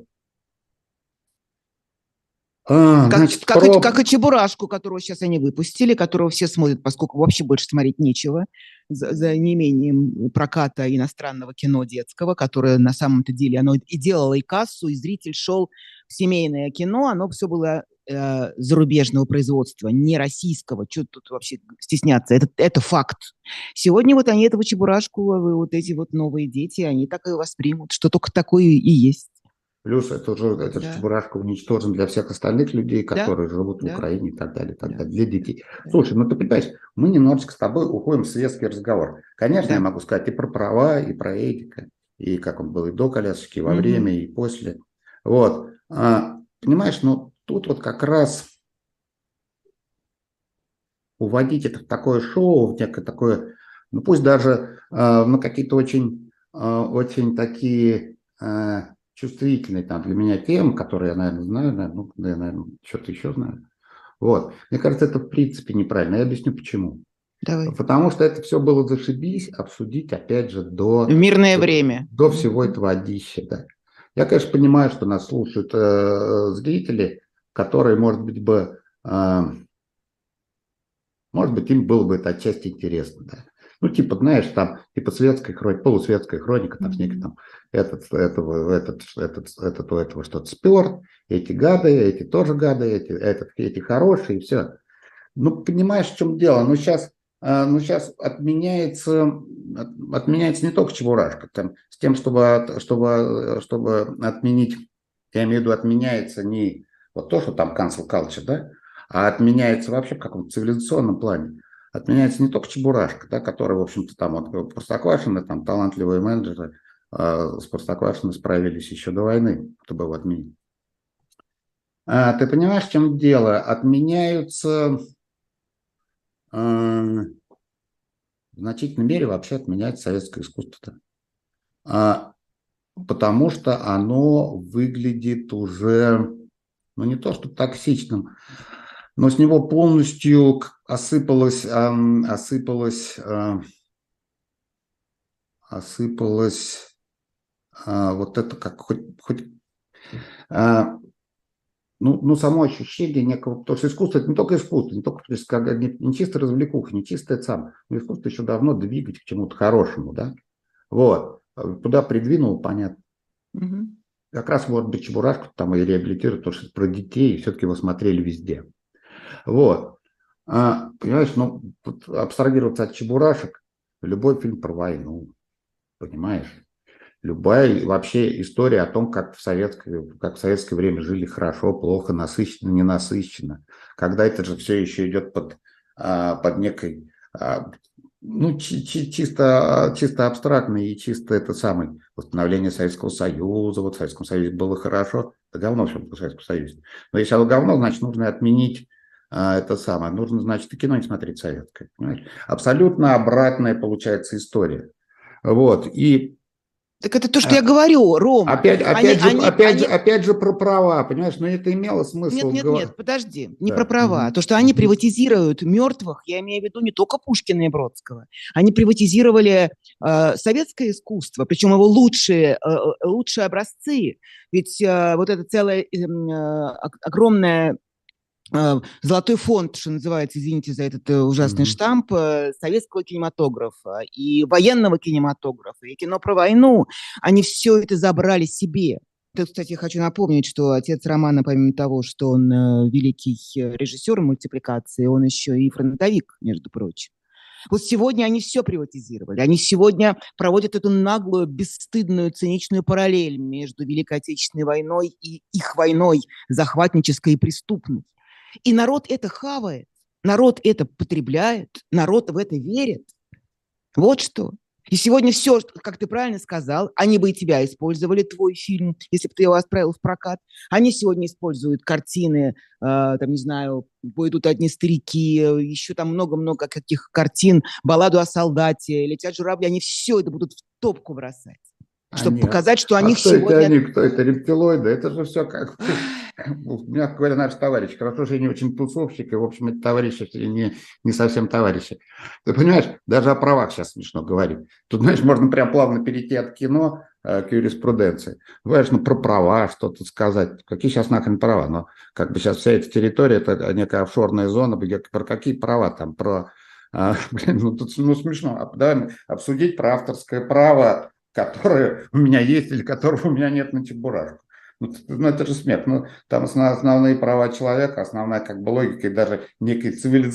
Значит, Как и Чебурашку, которого сейчас они выпустили, которого все смотрят, поскольку вообще больше смотреть нечего, за неимением проката иностранного кино детского, которое на самом-то деле оно и делало и кассу, и зритель шел в семейное кино, оно все было зарубежного производства, не российского. Что тут вообще стесняться? Это факт. Сегодня вот они этого Чебурашку, вот эти вот новые дети, они так и воспримут, что только такое и есть. Плюс это уже этот Да, Чебурашка уничтожен для всех остальных людей, да, которые живут в да, Украине и так да, далее, для детей. да, Слушай, ну ты понимаешь, мы немножечко с тобой уходим в светский разговор. Конечно, я да. могу сказать и про права, и про этика, и как он был и до колясочки, и во время, Мгм. и после. Вот. Понимаешь, ну тут вот как раз уводить это в такое шоу, в некое такое, ну пусть даже на какие-то очень такие чувствительные там для меня темы, которые я, наверное, знаю, ну, я, наверное, что-то еще знаю. Вот. Мне кажется, это в принципе неправильно. Я объясню почему. Давай. Потому что это все было зашибись обсудить, опять же, В мирное время. до всего Мгм. этого одища. Да. Я, конечно, понимаю, что нас слушают зрители, которые, может быть, им было бы это отчасти интересно, да. Ну, типа, знаешь, там, типа светская хроника, полусветская хроника, там, с неким Мгм. там, этот у этого что-то спер, эти гады, эти тоже гады, эти хорошие, и все. Ну, понимаешь, в чем дело? Ну, сейчас отменяется не только Чебурашка, там, с тем, чтобы отменить, я имею в виду, отменяется не вот то, что там cancel culture, да, а отменяется вообще в каком-то цивилизационном плане. Отменяется не только Чебурашка, да, который, в общем-то, там вот Простоквашино, там талантливые менеджеры с Простоквашино справились еще до войны, чтобы его отменить. Ты понимаешь, в чем дело? Отменяются в значительной мере вообще отменяется советское искусство. А, Потому что оно выглядит уже, ну не то что токсичным, но с него полностью осыпалось вот это как хоть а, ну, само ощущение некого, потому что искусство это не только искусство, не только не чисто развлекуха, не чисто это сам, но искусство еще давно двигать к чему-то хорошему, да, вот, туда придвинул, понятно. Мгм. Как раз, может быть, Чебурашку там и реабилитируют, потому что это про детей, и все-таки его смотрели везде. Вот. Понимаешь, ну, вот абстрагироваться от Чебурашек, любой фильм про войну, понимаешь? Любая вообще история о том, как в советское время жили хорошо, плохо, насыщенно, ненасыщенно. Когда это же все еще идет под некой, ну, чисто абстрактной и чисто это самое восстановление Советского Союза. Вот в Советском Союзе было хорошо. Да говно все в Советском Союзе. Но если оно говно, значит, нужно отменить это самое. Нужно, значит, и кино не смотреть советское. Понимаешь? Абсолютно обратная получается история. Вот. И Так это то, что я говорю, Рома. опять же про права, понимаешь, но это имело Нет, смысл нет, говорить. нет, подожди, не про Да. права. То, Мгм. что они Мгм. приватизируют мертвых, я имею в виду не только Пушкина и Бродского. Они приватизировали советское искусство, причем его лучшие образцы. Ведь вот это целое огромное золотой фонд, что называется, извините за этот ужасный Мгм. штамп, советского кинематографа и военного кинематографа, и кино про войну, они все это забрали себе. Тут, кстати, я хочу напомнить, что отец Романа, помимо того, что он великий режиссер мультипликации, он еще и фронтовик, между прочим. Вот сегодня они все приватизировали. Они сегодня проводят эту наглую, бесстыдную, циничную параллель между Великой Отечественной войной и их войной, захватнической и преступной. И народ это хавает, народ это потребляет, народ в это верит. Вот что. И сегодня все, как ты правильно сказал, они бы и тебя использовали, твой фильм, если бы ты его отправил в прокат. Они сегодня используют картины, там, не знаю, «Пойдут одни старики», еще там много-много каких картин, «Балладу о солдате», «Летят журавли». Они все это будут в топку бросать, чтобы Они, показать, что о них кто это сегодня... они, кто это рептилоиды? Это же все как... мягко говоря, наш товарищ. Хорошо, что я не очень тусовщик, и, в общем, эти товарищи не совсем товарищи. Ты понимаешь, даже о правах сейчас смешно говорить. Тут, знаешь, можно прям плавно перейти от кино к юриспруденции. Знаешь, ну, про права что-то сказать. Какие сейчас нахрен права? Но как бы сейчас вся эта территория, это некая офшорная зона, про какие права там? Блин, ну, тут ну, смешно. Давай обсудить про авторское право, которое у меня есть или которого у меня нет на чебурашку. Ну, это же смех. Ну, там основные права человека, основная как бы логика и даже некие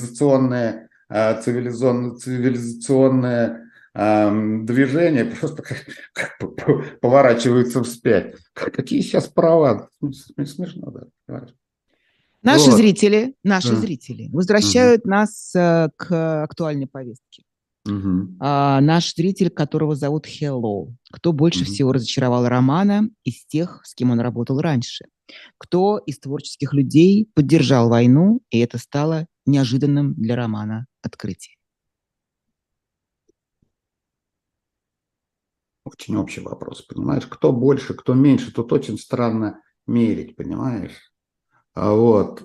цивилизационное движение просто как бы поворачиваются вспять. Какие сейчас права? Смешно, да. Понимаешь? Вот. Наши Да. зрители Мгм. возвращают нас к актуальной повестке. Мгм. Наш зритель, которого зовут Hello. Кто больше Мгм. всего разочаровал Романа из тех, с кем он работал раньше? Кто из творческих людей поддержал войну, и это стало неожиданным для Романа открытием? Очень общий вопрос, понимаешь? Кто больше, кто меньше, тут очень странно мерить, понимаешь? Вот.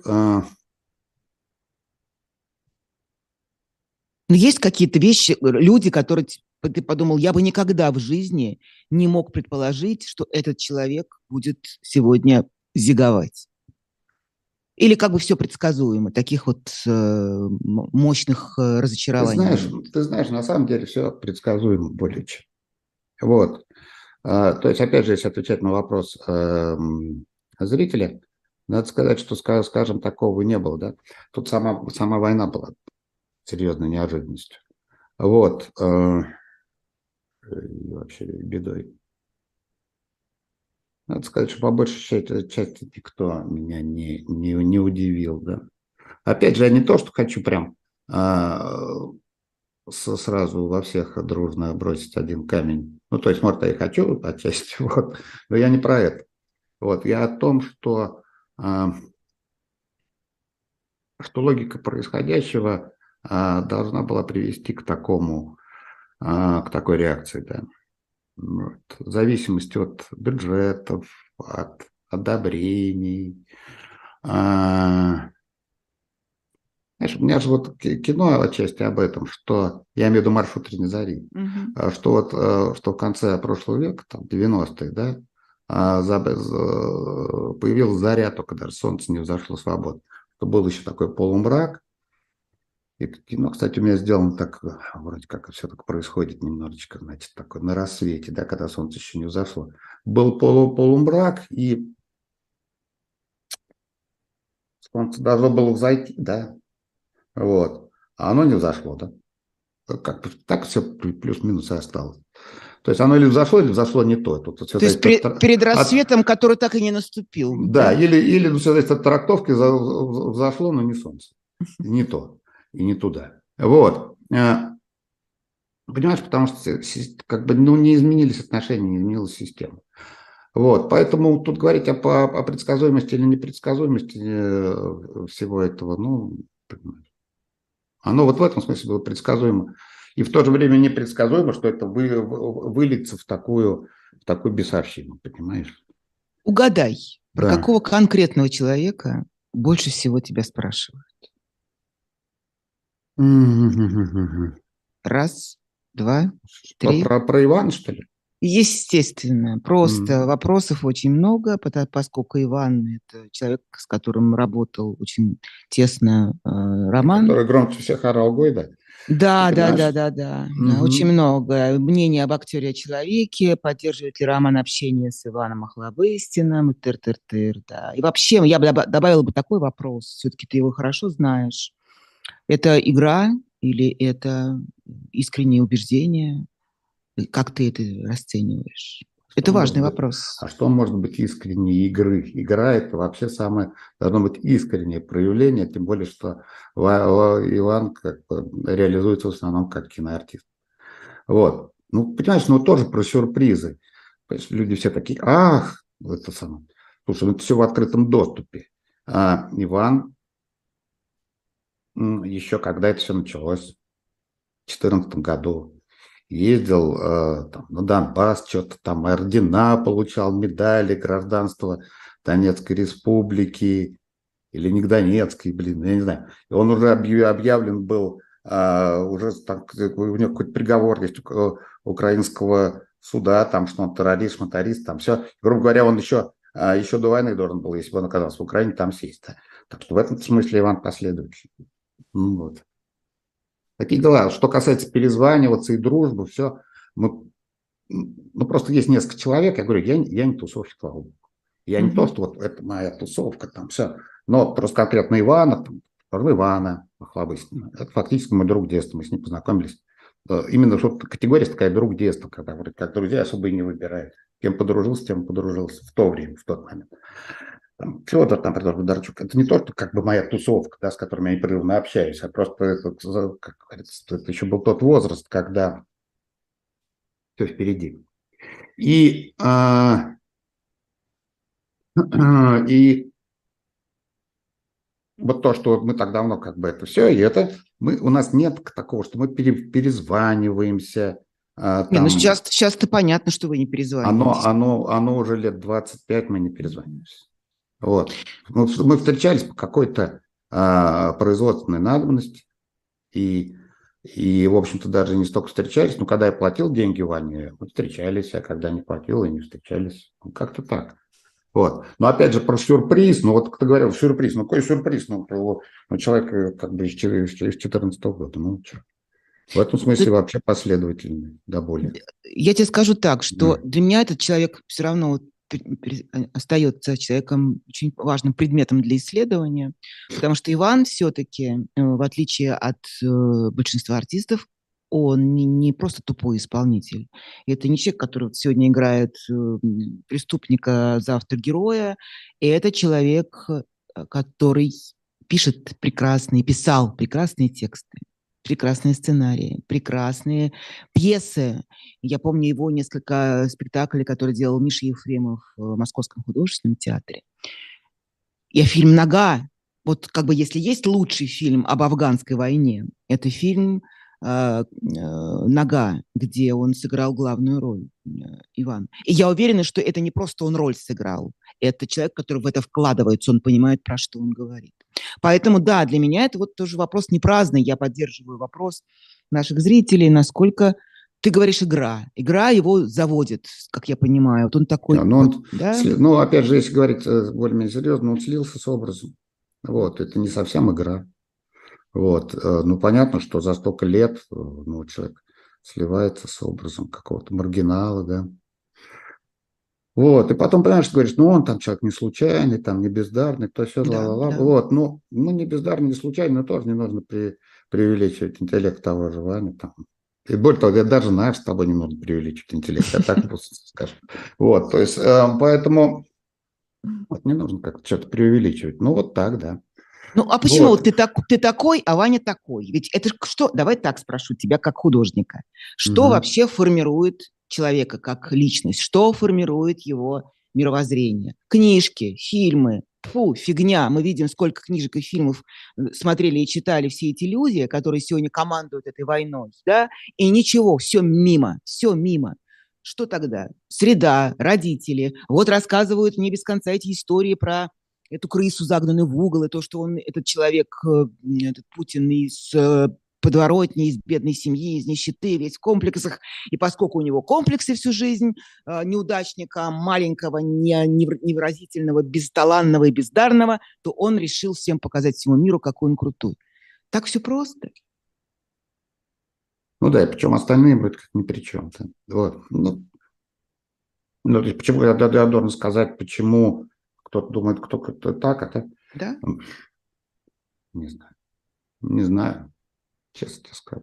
Но есть какие-то вещи, люди, которые ты подумал, я бы никогда в жизни не мог предположить, что этот человек будет сегодня зиговать. Или как бы все предсказуемо, таких вот мощных разочарований нет. Ты знаешь, на самом деле все предсказуемо более чем. Вот. То есть, опять же, если отвечать на вопрос зрителя, надо сказать, что, скажем, такого не было, да. Тут сама война была серьезной неожиданностью. Вот. И вообще бедой. Надо сказать, что по большей части никто меня не удивил, да. Опять же, я не то, что хочу прям сразу во всех дружно бросить один камень. Ну, то есть, может, я и хочу отчасти, вот, но я не про это. Вот, я о том, что логика происходящего должна была привести к к такой реакции, да. Вот. В зависимости от бюджетов, от одобрений. Знаешь, у меня же вот кино отчасти об этом, что, я имею в виду «Маршрут Трудной зари», Мгм. что в конце прошлого века, там, 90-х, да, появилась заря, только даже солнце не взошло свободно. Что был еще такой полумрак. И кино, кстати, у меня сделано так, вроде как все так происходит немножечко, значит, такой на рассвете, да, когда солнце еще не взошло. Был полумрак, и солнце должно было взойти, да, вот. А оно не взошло, да. Как бы так все плюс-минус и осталось. То есть оно или взошло не то. Тут все То есть зависит перед от рассветом, который так и не наступил, да, да? или все зависит от трактовки, взошло, но не солнце. Не то. И не туда. Вот. Понимаешь, потому что как бы ну, не изменились отношения, не изменилась система. Вот, поэтому тут говорить о предсказуемости или непредсказуемости всего этого, ну, оно вот в этом смысле было предсказуемо. И в то же время непредсказуемо, что это выльется в такую бесовщину, понимаешь? Угадай, про Да. какого конкретного человека больше всего тебя спрашивают? Раз, два, Что, три. про Ивана, что ли? Естественно, просто М. вопросов очень много, поскольку Иван – это человек, с которым работал очень тесно Роман. Который громче всех орал Гойда. Ты Да, да, да, понимаешь? да, да, да, очень Мгм. много мнений об актере, о человеке, поддерживает ли Роман общение с Иваном Охлобыстиным, тыр-тыр-тыр, да. И вообще, я бы добавила бы такой вопрос, все-таки ты его хорошо знаешь. Это игра или это искреннее убеждение? Как ты это расцениваешь? Что Это может важный быть, вопрос. что может быть искренней игры? Игра – это вообще самое, должно быть искреннее проявление, тем более, что Иван как бы реализуется в основном как киноартист. Вот. Ну, понимаешь, ну тоже про сюрпризы. Понимаешь, люди все такие, ах, вот это самое. Слушай, ну это все в открытом доступе. Иван, еще когда это все началось, в 2014 году, ездил там, на Донбасс, что-то там ордена получал, медали, гражданство Донецкой республики, или не Донецкой, блин, я не знаю. И он уже объявлен был, уже там, у него какой-то приговор есть украинского суда, там, что он террорист, моторист, там все. Грубо говоря, он еще до войны должен был, если бы он оказался в Украине, там сесть. Да. Так что в этом смысле Иван последовательный. Вот. Такие дела. Что касается перезваниваться и дружбы, все, мы, ну, просто есть несколько человек, я говорю, я не тусовщик, слава богу. Я не то, что вот это моя тусовка, там все, но просто конкретно Ивана, там, Ивана Охлобыстина, это фактически мой друг детства, мы с ним познакомились. Именно что категория такая друг детства, когда вроде как друзья особо и не выбирают. Кем подружился, тем подружился в то время, в тот момент. Там, Федор, там, Бондарчук, это не то, что как бы моя тусовка, да, с которыми я непрерывно общаюсь, а просто это, как говорится, это еще был тот возраст, когда все впереди. И, и вот то, что мы так давно как бы это все, и это у нас нет такого, что мы перезваниваемся. Не, ну Там, сейчас-то понятно, что вы не перезваниваетесь. оно уже лет 25 мы не перезваниваемся. Вот. Мы встречались по какой-то производственной надобности, и, в общем-то, даже не столько встречались, но когда я платил деньги Ване, мы встречались, а когда не платил, и не встречались. Ну, как-то так. Вот. Но опять же про сюрприз, ну вот ты говорил, сюрприз, ну какой сюрприз? Человек как бы из 2014 года, ну что. В этом смысле вообще последовательный до боли. Я тебе скажу так, что для меня этот человек все равно остается человеком очень важным предметом для исследования, потому что Иван все-таки, в отличие от большинства артистов, он не просто тупой исполнитель. Это не человек, который вот сегодня играет преступника, завтра героя. И это человек, который писал прекрасные тексты, прекрасные сценарии, прекрасные пьесы. Я помню его несколько спектаклей, которые делал Миша Ефремов в Московском художественном театре. И фильм «Нога». Вот как бы если есть лучший фильм об афганской войне, это фильм «Нога», где он сыграл главную роль, Иван. И я уверена, что это не просто он роль сыграл, это человек, который в это вкладывается, он понимает, про что он говорит. Поэтому, да, для меня это вот тоже вопрос не праздный. Я поддерживаю вопрос наших зрителей, насколько ты говоришь игра. Игра его заводит, как я понимаю. Вот он такой, да? Ну, опять же, если говорить более-менее серьезно, он слился с образом. Вот, это не совсем игра. Вот, ну, понятно, что за столько лет ну, человек сливается с образом какого-то маргинала, да. Вот, и потом, понимаешь, ты говоришь, ну, он там человек не случайный, там, не бездарный, то все, Да, ла-ла-ла. да. Вот, ну, не бездарный, не случайный, но тоже не нужно преувеличивать интеллект того же Вани, там. И более того, я даже знаю, что с тобой не нужно преувеличивать интеллект, я так просто скажу. Вот, то есть, поэтому не нужно как-то что-то преувеличивать. Ну, вот так, да. Ну, а почему вот. ты такой, а Ваня такой? Ведь это что, давай так спрошу тебя, как художника. Что вообще формирует человека как личность? Что формирует его мировоззрение? Книжки, фильмы, фигня. Мы видим, сколько книжек и фильмов смотрели и читали все эти люди, которые сегодня командуют этой войной, да? И ничего, все мимо, все мимо. Что тогда? Среда, родители. Вот рассказывают мне без конца эти истории про эту крысу, загнанную в угол, и то, что он, этот человек, этот Путин из подворотни, из бедной семьи, из нищеты, весь в комплексах. И поскольку у него комплексы всю жизнь неудачника, маленького, невыразительного, бесталанного и бездарного, то он решил всем показать всему миру, какой он крутой. Так все просто. Ну да, и причем остальные будут как ни при чем. Вот. Ну, почему я должен сказать, почему кто-то думает, кто-то так, это... Да? Не знаю. Не знаю, честно тебе скажу.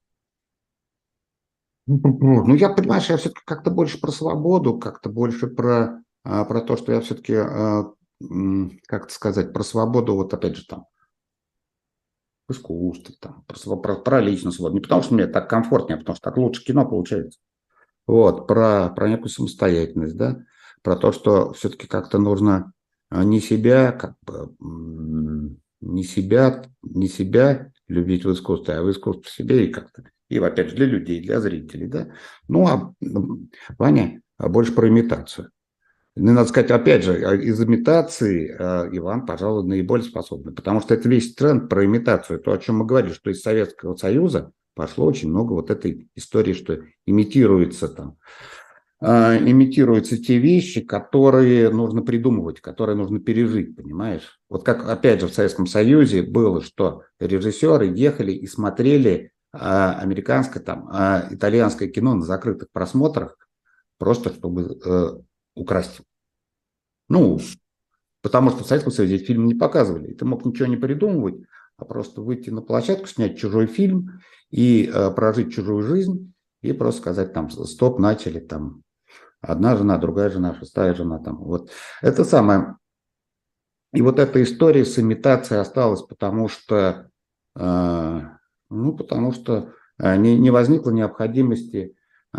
Ну, я, понимаешь, я все-таки как-то больше про свободу, как-то больше про то, что я все-таки, как это сказать, про свободу, вот опять же там, в искусстве, там, про личную свободу. Не потому что мне так комфортнее, а потому что так лучше кино получается. Вот, про некую самостоятельность, да, про то, что все-таки как-то нужно не себя, как бы, не себя любить в искусстве, а в искусстве себе и как-то И, опять же, для людей, для зрителей, да. Ну, а Ваня больше про имитацию. Ну, надо сказать, опять же, из имитации Иван, пожалуй, наиболее способный, потому что это весь тренд про имитацию, то, о чем мы говорили, что из Советского Союза пошло очень много вот этой истории, что имитируется там, имитируются те вещи, которые нужно придумывать, которые нужно пережить, понимаешь? Вот как, опять же, в Советском Союзе было, что режиссеры ехали и смотрели американское, там, итальянское кино на закрытых просмотрах, просто чтобы украсть. Ну, потому что в Советском Союзе фильм не показывали. И ты мог ничего не придумывать, а просто выйти на площадку, снять чужой фильм и прожить чужую жизнь, и просто сказать там, стоп, начали там. Одна жена, другая жена, шестая жена. Там, вот. Это самое. И вот эта история с имитацией осталась, потому что, потому что не возникло необходимости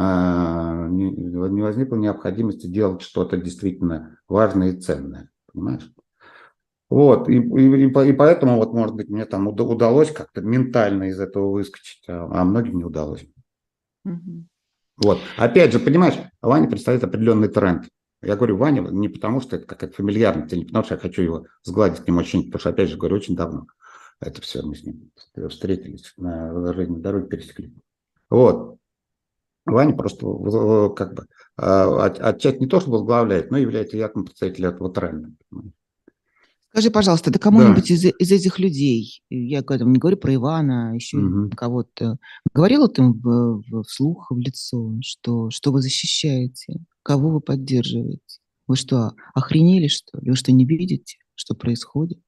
не возникло необходимости делать что-то действительно важное и ценное. Понимаешь? Вот, и поэтому, вот, может быть, мне там удалось как-то ментально из этого выскочить, а многим не удалось. Мгм. Вот. Опять же, понимаешь, Ваня представляет определенный тренд. Я говорю Ваня не потому, что это какая-то фамильярность, не потому, что я хочу его сгладить к нему очень, потому что, опять же, говорю, очень давно. Это все, мы с ним встретились, на жизненной дороге пересекли. Вот. Ваня просто как бы отчасти не то, что возглавляет, но является ярким представителем этого тренда. Скажи, пожалуйста, ты Да. кому-нибудь из этих людей, я не говорю про Ивана, еще Угу. кого-то, говорила ты им вслух, в лицо, что вы защищаете, кого вы поддерживаете? Вы что, охренели, что ли? Вы что, не видите, что происходит?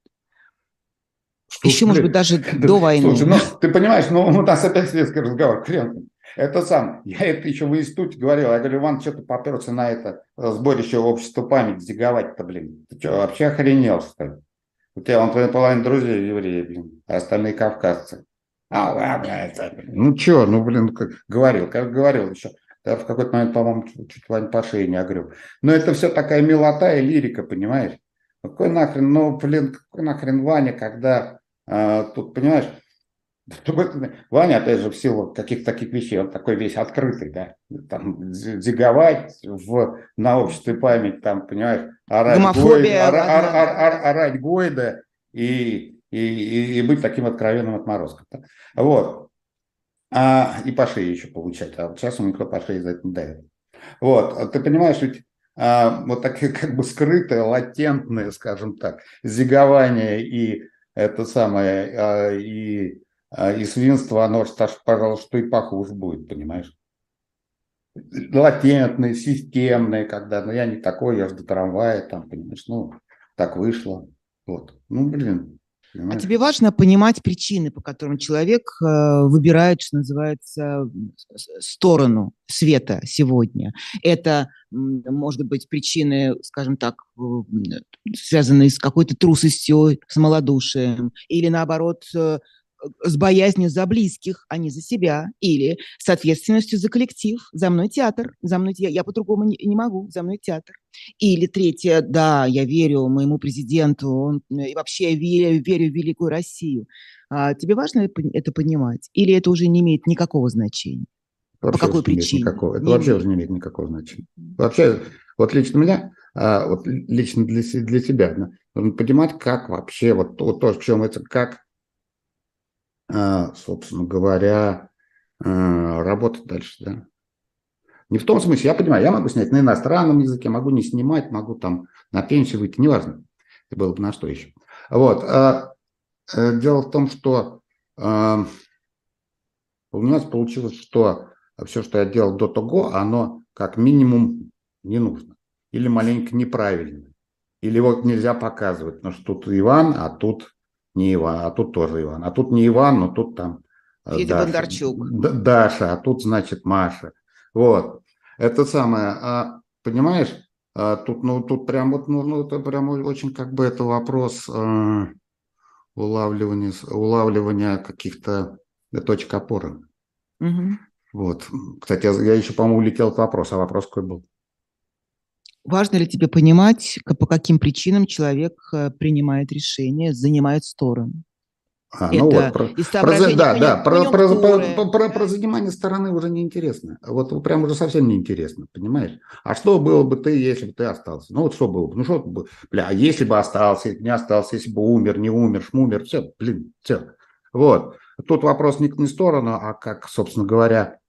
Еще, Слушай, может быть, блин, даже до слушай, войны. ну ты понимаешь, ну у нас опять светский разговор, хрен. Это сам, я это еще в институте говорил, я говорю, Иван, что ты поперся на это сборище общества памяти зиговать-то, блин? Ты что, вообще охренел, что ли? У тебя вон твоя половина друзей евреи, блин, а остальные кавказцы. А, ладно, это, ну что, ну, блин, как говорил еще. Да, в какой-то момент, по-моему, чуть Вань по шее не огрел. Но это все такая милота и лирика, понимаешь? Какой нахрен, ну, блин, какой нахрен Ваня, когда тут, понимаешь, Ваня, опять же, в силу каких-то таких вещей, он такой весь открытый, да, там, зиговать на обществе память, там, понимаешь, Гомофобия одна, да. орать Гойда и быть таким откровенным отморозком. Да? Вот. И по шее еще получать. А вот сейчас ему никто по шее за это не дает. Вот. Ты понимаешь, ведь вот такие как бы скрытые, латентные, скажем так, зигование и это самое, и свинство, оно, пожалуй, что и похуже будет, понимаешь? Латентные, системные, когда, ну, я не такой, я жду трамвая, там, понимаешь, ну, так вышло. Вот. Ну, блин, А понимаешь? тебе важно понимать причины, по которым человек выбирает, что называется, сторону света сегодня. Это может быть причины, скажем так, связанные с какой-то трусостью, с малодушием, или наоборот, с боязнью за близких, а не за себя, или с ответственностью за коллектив. За мной театр, я по-другому не могу, за мной театр. Или третье, да, я верю моему президенту, и вообще я верю в великую Россию. Тебе важно это понимать? Или это уже не имеет никакого значения? По Вообще какой уже не имеет причине? никакого, это Не вообще уже имеет. не имеет никакого значения. Вообще, вот лично меня, вот лично для себя, да, нужно понимать, как вообще, вот то, в чем это, как, собственно говоря, работать дальше, да. Не в том смысле, я понимаю, я могу снять на иностранном языке, могу не снимать, могу там на пенсию выйти, неважно, это было бы на что еще. Вот, дело в том, что у меня получилось, что все, что я делал до того, оно как минимум не нужно. Или маленько неправильно. Или вот нельзя показывать, потому что тут Иван, а тут не Иван, а тут тоже Иван. А тут не Иван, но тут там Федя Даша. Бондарчук. Даша, а тут, значит, Маша. Вот. Это самое. Понимаешь, тут, ну, тут прям вот, ну, это прям очень как бы это вопрос улавливания каких-то точек опоры. Мгм. Вот. Кстати, я еще, по-моему, улетел от вопроса. А вопрос какой был? Важно ли тебе понимать, по каким причинам человек принимает решение, занимает сторону? Ну вот, Это из соображений конъюнктуры, про да? занимание стороны уже неинтересно. Вот прям уже совсем неинтересно, понимаешь? А что было бы ты, если бы ты остался? Ну вот что было бы? Ну что бы, бля, а если бы остался, если бы не остался, если бы умер, не умер, шмумер, все, блин, все. Вот. Тут вопрос не в сторону, а как, собственно говоря,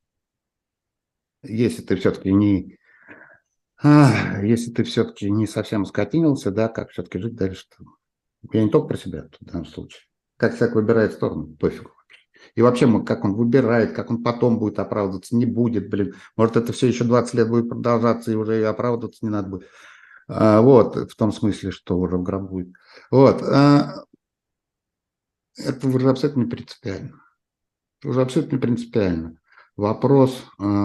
если ты все-таки не, если ты все-таки не совсем скотинился, да, как все-таки жить дальше? Я не только про себя в данном случае. Как человек выбирает сторону, пофиг. И вообще, как он выбирает, как он потом будет оправдываться, не будет, блин. Может, это все еще 20 лет будет продолжаться, и уже и оправдываться не надо будет. Вот, в том смысле, что уже в гробу будет. Вот. Это уже абсолютно не принципиально. Это уже абсолютно не принципиально. Вопрос,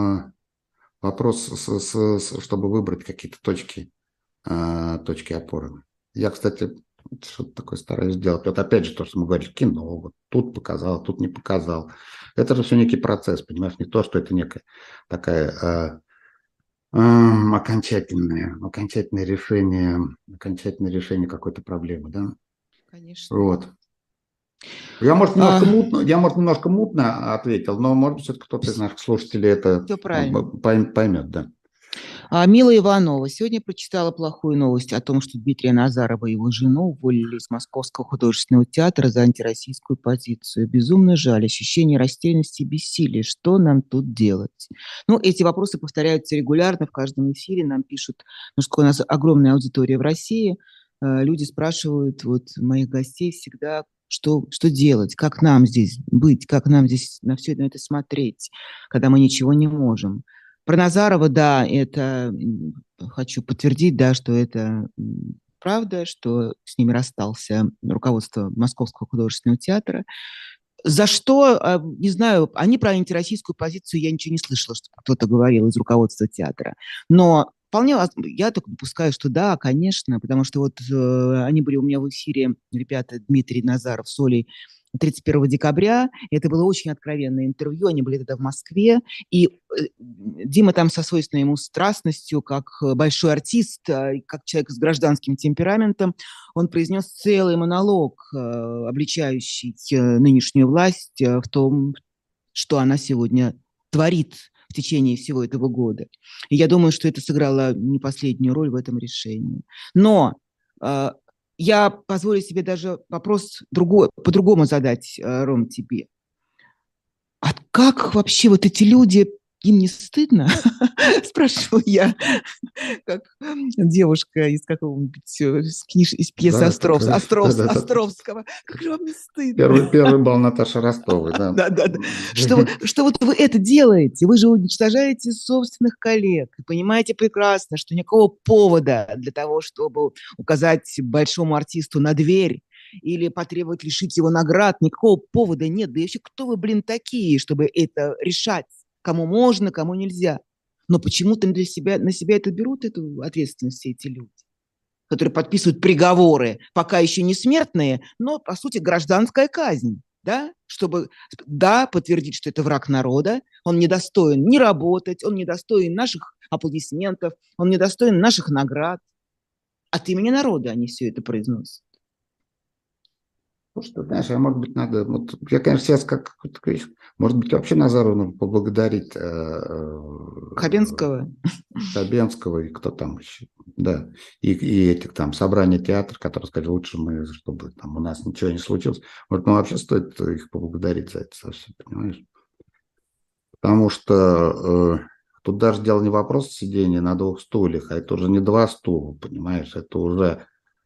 чтобы выбрать какие-то точки опоры. Я, кстати, что-то такое стараюсь делать. Вот опять же то, что мы говорили, кино, вот тут показал, тут не показал. Это же все некий процесс, понимаешь, не то, что это некая такая окончательное решение какой-то проблемы, да? Конечно. Вот. Я, может, немножко мутно ответил, но, может быть, все-таки кто-то из наших слушателей это Все правильно. поймет, да. Мила Иванова. Сегодня прочитала плохую новость о том, что Дмитрия Назарова и его жену уволили из Московского художественного театра за антироссийскую позицию. Безумно жаль. Ощущение растерянности и бессилия. Что нам тут делать? Ну, эти вопросы повторяются регулярно в каждом эфире. Нам пишут, ну, что у нас огромная аудитория в России. Люди спрашивают вот моих гостей всегда, что делать, как нам здесь быть, как нам здесь на все это смотреть, когда мы ничего не можем. Про Назарова, да, это хочу подтвердить, да, что это правда, что с ними расстался руководство Московского художественного театра. За что, не знаю, они про антироссийскую позицию я ничего не слышала, что кто-то говорил из руководства театра. Но вполне, я только допускаю, что да, конечно, потому что вот они были у меня в эфире, ребята, Дмитрий Назаров с Олей, 31 декабря. Это было очень откровенное интервью. Они были тогда в Москве. И Дима там со свойственной ему страстностью, как большой артист, как человек с гражданским темпераментом, он произнес целый монолог, обличающий нынешнюю власть в том, что она сегодня творит в течение всего этого года. И я думаю, что это сыграло не последнюю роль в этом решении. Но я позволю себе даже вопрос по-другому задать, Ром, тебе. А как вообще вот эти люди, им не стыдно? Спрашиваю я, как девушка из какого-нибудь из пьесы Да, так, да. Островского. Как же вам не стыдно? Первый был Наташа Ростовой, да. Да. Что вот вы это делаете? Вы же уничтожаете собственных коллег. И понимаете прекрасно, что никакого повода для того, чтобы указать большому артисту на дверь или потребовать лишить его наград, никакого повода нет. Да и вообще, кто вы, блин, такие, чтобы это решать? Кому можно, кому нельзя? Но почему-то на себя это берут, эту ответственность, все эти люди, которые подписывают приговоры, пока еще не смертные, но, по сути, гражданская казнь, да, чтобы, да, подтвердить, что это враг народа, он недостоин не работать, он недостоин наших аплодисментов, он недостоин наших наград. От имени народа они все это произносят. Слушай, ты знаешь, может быть, надо... Вот, я, конечно, сейчас может быть, вообще Назару нужно поблагодарить Хабенского? Хабенского и кто там еще, да, и этих там собраний театра, которые сказали, лучше мы, чтобы там у нас ничего не случилось. Может, ну, вообще стоит их поблагодарить за это совсем, понимаешь? Потому что тут даже дело не вопрос сидения на двух стульях, а это уже не два стула, понимаешь? Это уже,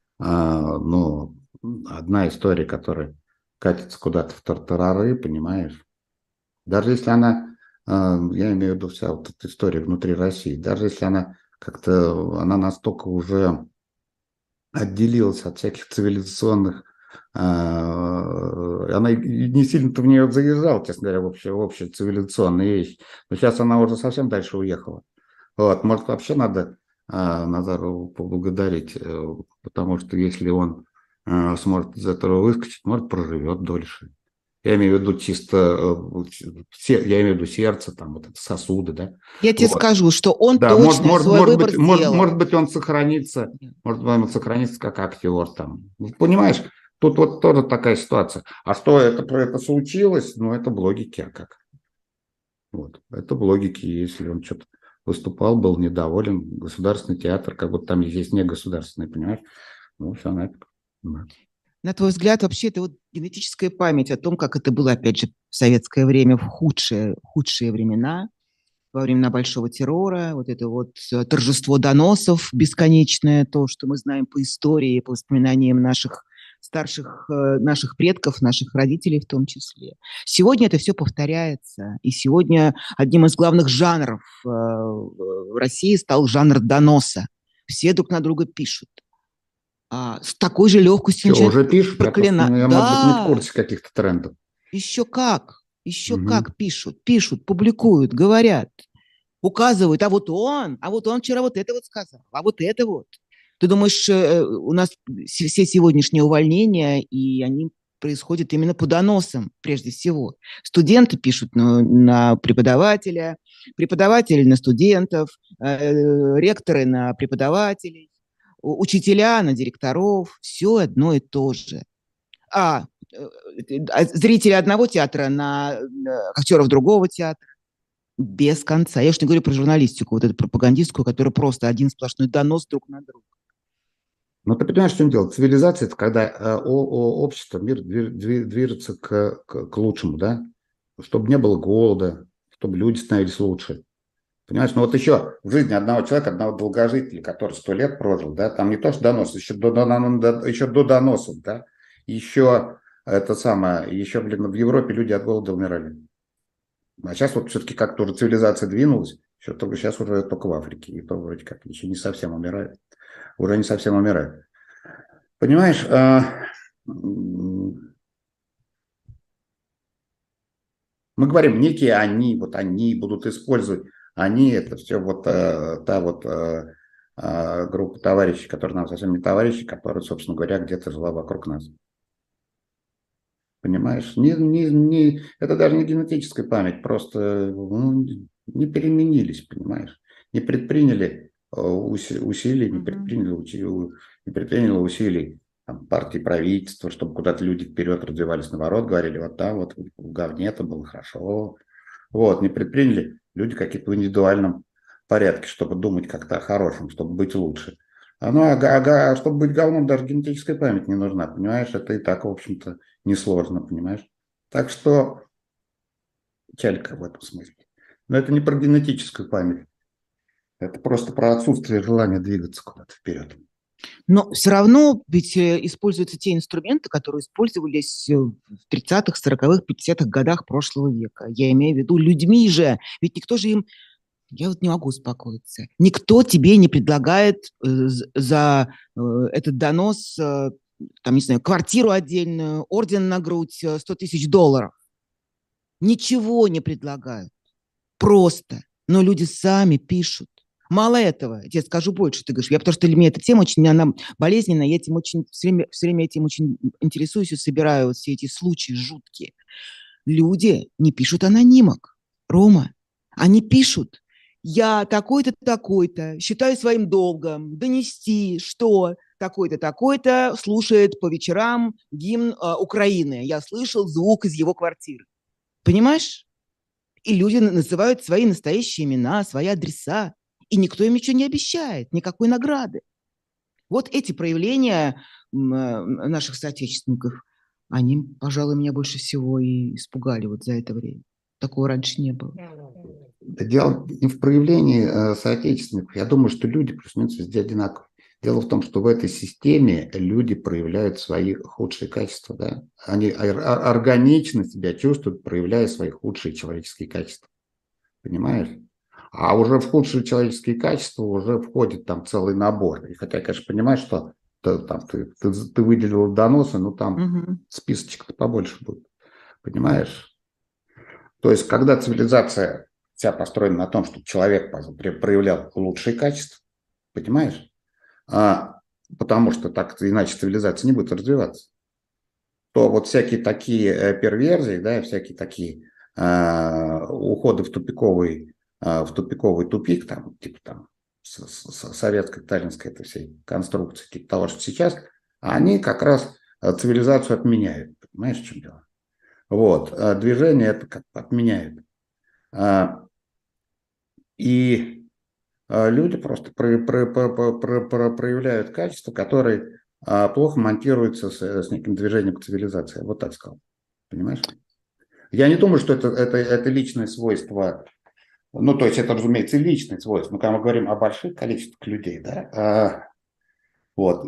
ну, одна история, которая катится куда-то в тартарары, понимаешь? Даже если она, я имею в виду вся вот эта история внутри России, даже если она как-то, она настолько уже отделилась от всяких цивилизационных, она не сильно-то в нее заезжала, честно говоря, в общую цивилизационную вещь. Но сейчас она уже совсем дальше уехала. Вот, может, вообще надо Назару поблагодарить, потому что если он сможет из этого выскочить, может, проживет дольше. Я имею в виду чисто, я имею в виду сердце, там, вот это сосуды, да. Я тебе Вот. скажу, что он Да, точно свой выбор сделал. может быть, он сохранится как актер там. Понимаешь, тут вот тоже такая ситуация. А что про это случилось? Ну, это в логике, а как? Вот. Это в логике, если он что-то выступал, был недоволен, государственный театр, как будто там есть не государственный, понимаешь? Ну, все нафиг. Да. На твой взгляд, вообще это вот генетическая память о том, как это было, опять же, в советское время, в худшие времена, во времена Большого террора, вот это вот торжество доносов бесконечное, то, что мы знаем по истории, по воспоминаниям наших старших, наших предков, наших родителей в том числе. Сегодня это все повторяется, и сегодня одним из главных жанров в России стал жанр доноса. Все друг на друга пишут. С такой же легкостью Что, начинают уже пишут? Я просто, проклинать. я, может быть, не в Да, курсе каких-то трендов. еще Угу. как пишут, публикуют, говорят, указывают, а вот он вчера вот это вот сказал, а вот это вот. Ты думаешь, у нас все сегодняшние увольнения, и они происходят именно по доносам, прежде всего. Студенты пишут на преподавателя, преподаватели на студентов, ректоры на преподавателей, учителя на директоров, все одно и то же. А, зрители одного театра на актеров другого театра. Без конца. Я уж не говорю про журналистику, вот эту пропагандистскую, которая просто один сплошной донос друг на друга. Но ты понимаешь, в чем дело? Цивилизация – это когда общество, мир движется к лучшему, да? Чтобы не было голода, чтобы люди становились лучше. Понимаешь, ну вот еще в жизни одного человека, одного долгожителя, который 100 лет прожил, да, там не то, что донос, еще до доносов, да, еще это самое, еще, блин, в Европе люди от голода умирали. А сейчас вот все-таки как-то уже цивилизация двинулась, сейчас уже только в Африке, и то вроде как еще не совсем умирают, уже не совсем умирают. Понимаешь, мы говорим, некие они, вот они будут использовать, они это все вот та вот группа товарищей, которые нам совсем не товарищи, которые, собственно говоря, где-то жила вокруг нас. Понимаешь? Это даже не генетическая память, просто ну, не переменились, понимаешь? Не предприняли усилий, не предприняли усилий там, партии, правительства, чтобы куда-то люди вперед развивались, наоборот, говорили, вот там вот в говне это было хорошо. Вот, не предприняли люди какие-то в индивидуальном порядке, чтобы думать как-то о хорошем, чтобы быть лучше. Чтобы быть говном, даже генетическая память не нужна, понимаешь? Это и так, в общем-то, несложно, понимаешь? Так что чалька в этом смысле. Но это не про генетическую память. Это просто про отсутствие желания двигаться куда-то вперед. Но все равно ведь используются те инструменты, которые использовались в 30-х, 40-х, 50-х годах прошлого века. Я имею в виду людьми же. Ведь никто же им... Я вот не могу успокоиться. Никто тебе не предлагает за этот донос, там, не знаю, квартиру отдельную, орден на грудь, 100 тысяч долларов. Ничего не предлагают. Просто. Но люди сами пишут. Мало этого, я тебе скажу больше, ты говоришь, потому что для меня эта тема очень, она болезненная, я этим очень, все время этим очень интересуюсь и собираю вот все эти случаи жуткие. Люди не пишут анонимок, Рома, они пишут, я такой-то, такой-то, считаю своим долгом донести, что такой-то, такой-то слушает по вечерам гимн Украины. Я слышал звук из его квартиры. Понимаешь? И люди называют свои настоящие имена, свои адреса. И никто им ничего не обещает, никакой награды. Вот эти проявления наших соотечественников, они, пожалуй, меня больше всего и испугали вот за это время. Такого раньше не было. Да дело не в проявлении соотечественников. Я думаю, что люди плюс-минус везде одинаковые. Дело в том, что в этой системе люди проявляют свои худшие качества. Да? Они органично себя чувствуют, проявляя свои худшие человеческие качества. Понимаешь? А уже в худшие человеческие качества уже входит там целый набор. И хотя, конечно, понимаешь, что ты выделил доносы, но там списочек побольше будет. Понимаешь? То есть, когда цивилизация вся построена на том, чтобы человек проявлял лучшие качества, понимаешь? Потому что так иначе цивилизация не будет развиваться. То вот всякие такие перверзии, да, всякие такие уходы в тупиковый тупик, там, типа там советской, сталинской этой всей конструкции, типа того, что сейчас, они как раз цивилизацию отменяют. Понимаешь, в чем дело? Вот. А движение это как отменяет. И люди просто проявляют качества, которые плохо монтируются с неким движением к цивилизации. Вот так сказал. Понимаешь? Я не думаю, что это личное свойство. Ну, то есть это, разумеется, личное свойство. Но когда мы говорим о больших количествах людей, да, вот,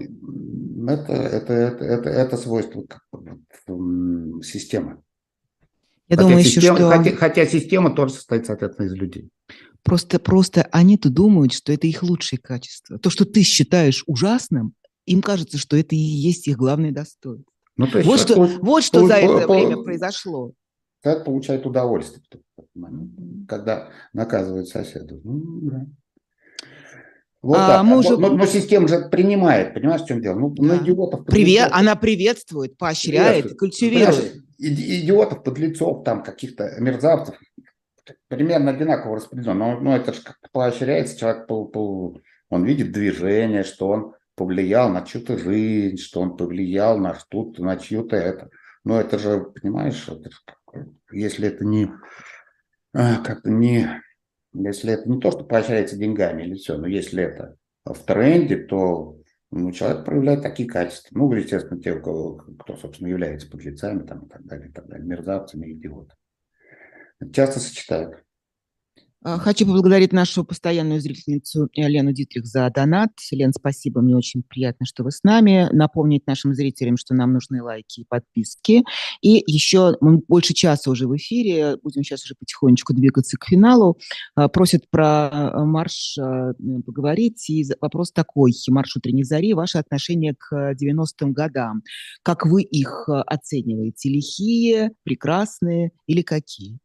это свойство как бы, системы. Я думаю еще, что Хотя система тоже состоит, соответственно, из людей. просто они-то думают, что это их лучшие качества. То, что ты считаешь ужасным, им кажется, что это и есть их главное достоинство. Ну, то есть Вот что за это время произошло. Человек получает удовольствие в тот момент, когда наказывает соседа. Ну, да. Вот так. Но система же принимает, понимаешь, в чем дело? Ну, да. Идиотов, она приветствует, поощряет, культивирует. Идиотов, подлецов, там, каких-то мерзавцев примерно одинаково распределено. Но это же как поощряется, человек, он видит движение, что он повлиял на чью-то жизнь, что он повлиял на что-то, на чью-то это. Но это же, понимаешь, если это не как-то не... Если это не то, что поощряется деньгами или все, но если это в тренде, то человек проявляет такие качества. Ну, естественно, те, кто, собственно, является подлецами там, и так далее, мерзавцами, идиотами. Часто сочетают. Хочу поблагодарить нашу постоянную зрительницу Лену Дитрих за донат. Лен, спасибо, мне очень приятно, что вы с нами. Напомнить нашим зрителям, что нам нужны лайки и подписки. И еще мы больше часа уже в эфире, будем сейчас уже потихонечку двигаться к финалу. Просят про марш поговорить. И вопрос такой, марш утренней зари, ваше отношение к 90-м годам. Как вы их оцениваете? Лихие, прекрасные или какие?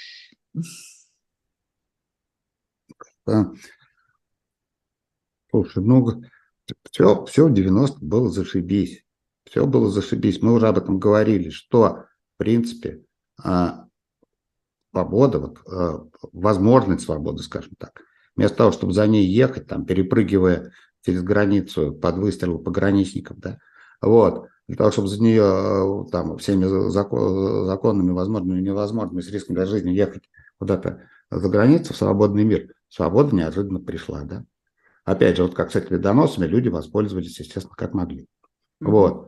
Слушай, все в 90-х было зашибись. Все было зашибись. Мы уже об этом говорили, что, в принципе, свобода, возможность свободы, скажем так, вместо того, чтобы за ней ехать, там, перепрыгивая через границу под выстрелы пограничников, да, вот, для того, чтобы за нее там всеми законными, возможными и невозможными, с риском для жизни ехать куда-то за границу, в свободный мир, свобода неожиданно пришла, да. Опять же, вот как с этими доносами люди воспользовались, естественно, как могли. Вот.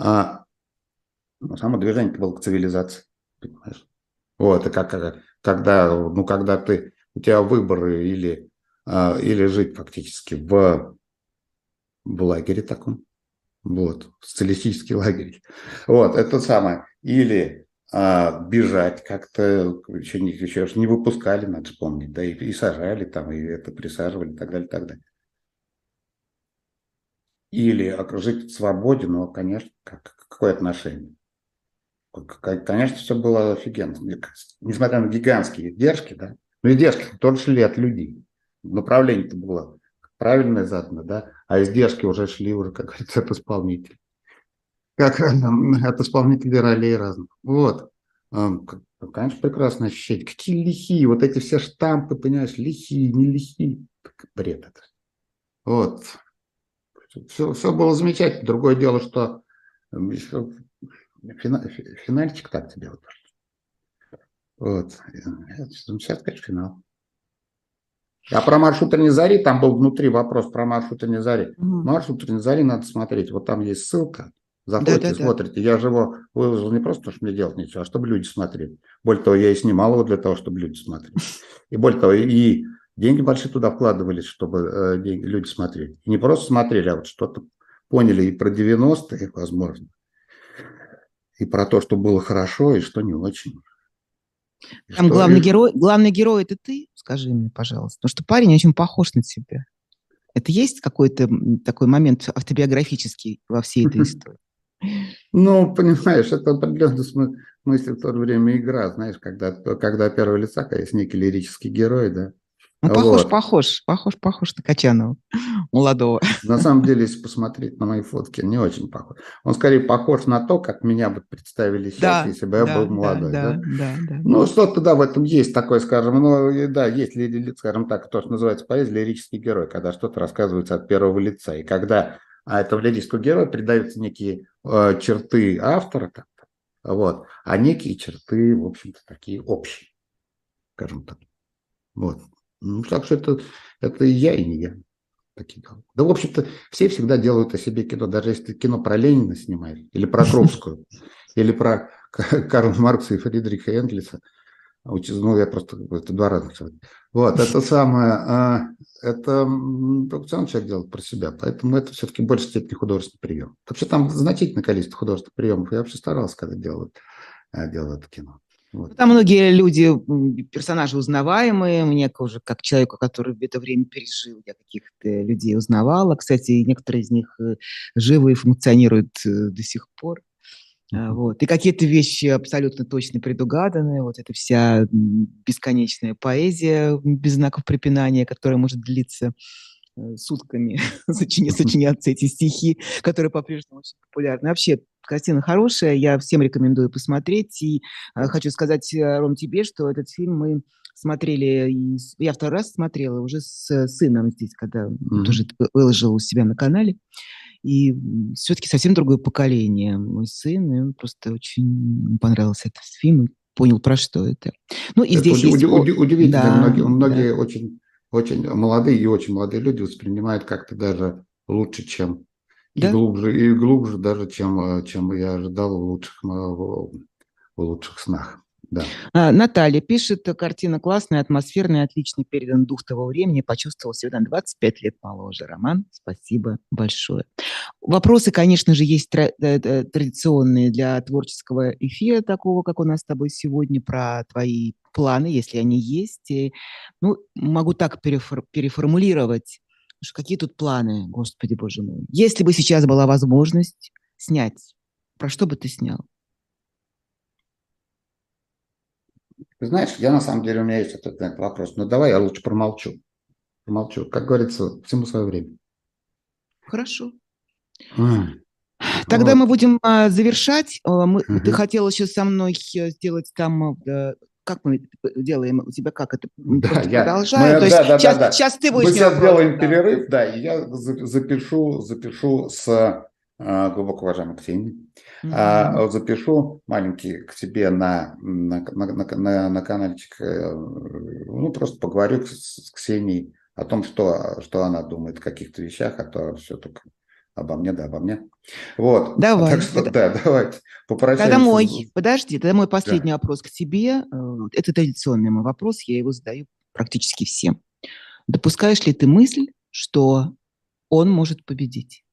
Само движение было к цивилизации, понимаешь? Вот, и когда у тебя выборы или жить фактически в лагере таком, вот, социалистический лагерь, вот, это самое, или бежать как-то, еще не выпускали, надо помнить, да, и сажали там, и это присаживали, и так далее, и так далее. Или жить в свободе, но, конечно, какое отношение? Конечно, все было офигенно. Несмотря на гигантские издержки, да, но издержки тоже шли от людей. Направление-то было правильное задано, да, а издержки уже шли, как говорится, от исполнителей. Как от исполнителей ролей разных. Вот. Конечно, прекрасное ощущение. Какие лихие, вот эти все штампы, понимаешь, лихие, не лихие. Бред это. Вот. Все было замечательно. Другое дело, что еще финальчик так тебе вот. Вот. Сейчас, конечно, финал. А про марш утренней зари, там был внутри вопрос про марш утренней зари. Марш утренней зари надо смотреть. Вот там есть ссылка. Заходите, смотрите. Я же его выложил не просто, потому что мне делать нечего, а чтобы люди смотрели. Более того, я и снимал его для того, чтобы люди смотрели. И более того, и деньги большие туда вкладывались, чтобы люди смотрели. И не просто смотрели, а вот что-то поняли и про 90-е, возможно, и про то, что было хорошо, и что не очень. Там главный герой это ты, скажи мне, пожалуйста, потому что парень очень похож на тебя. Это есть какой-то такой момент автобиографический во всей этой истории? Ну, понимаешь, это в определенном смысле в то же время игра, знаешь, когда первого лица, когда есть некий лирический герой, да. Ну, похож на Качанова, молодого. На самом деле, если посмотреть на мои фотки, не очень похож. Он скорее похож на то, как меня бы представили сейчас, если бы я был молодой. Да. Ну, что-то, да, в этом есть такое, скажем, ну, да, есть, скажем так, то, что называется поэзия, лирический герой, когда что-то рассказывается от первого лица. И когда а этому лирическому герою придаются некие черты автора, вот, а некие черты, в общем-то, такие общие, скажем так. Вот. Ну, так что это и я, и не я. Такие дела. Да, в общем-то, все всегда делают о себе кино. Даже если ты кино про Ленина снимаешь, или про Троцкую, или про Карла Маркса и Фридриха Энгельса. Ну, я просто это два разных человека. Вот, это самое, это только сам человек делает про себя. Поэтому это все-таки в большей степени художественный прием. Вообще там значительное количество художественных приемов. Я вообще старался, когда делал это кино. Вот. Там многие люди, персонажи узнаваемые. Мне уже как человеку, который это время пережил, я каких-то людей узнавала. Кстати, некоторые из них живы и функционируют до сих пор. Вот. И какие-то вещи абсолютно точно предугаданы. Вот эта вся бесконечная поэзия без знаков препинания, которая может длиться сутками, сочиняться эти стихи, которые по-прежнему очень популярны. Вообще, картина хорошая, я всем рекомендую посмотреть. И хочу сказать, Ром, тебе, что этот фильм мы смотрели, я второй раз смотрела уже с сыном здесь, когда тоже выложил у себя на канале. И все-таки совсем другое поколение. Мой сын, и он просто очень понравился этот фильм, понял, про что это. Ну, и это здесь есть... удивительно. Да, многие да. очень молодые и очень молодые люди воспринимают как-то даже лучше, чем и Да. глубже даже, чем я ожидал в лучших снах. Да. Наталья пишет, картина классная, атмосферная, отлично передан дух того времени, почувствовал себя на 25 лет моложе. Роман, спасибо большое. Вопросы, конечно же, есть традиционные для творческого эфира, такого, как у нас с тобой сегодня, про твои планы, если они есть. Ну, могу так переформулировать, что какие тут планы, Господи Боже мой. Если бы сейчас была возможность снять, про что бы ты снял? Ты знаешь, я на самом деле, у меня есть ответ на этот вопрос, но давай я лучше промолчу. Как говорится, всему свое время. Хорошо. Тогда мы Вот. будем завершать. Ты хотела сейчас со мной сделать там... Как мы делаем? У тебя как это? Да, Просто продолжаем? То есть да, сейчас ты мы будешь мне сейчас вопрос сделаем задавать. перерыв, да, и я запишу с глубоко уважаемой Ксенией, запишу маленький к себе на каналчик, ну, просто поговорю с Ксенией о том, что она думает о каких-то вещах, а то все только обо мне, да, обо мне. Вот, так Давай. что, да, давайте Тогда попрощаемся. подожди, тогда мой последний Да. вопрос к тебе. Это традиционный мой вопрос, я его задаю практически всем. Допускаешь ли ты мысль, что он может победить?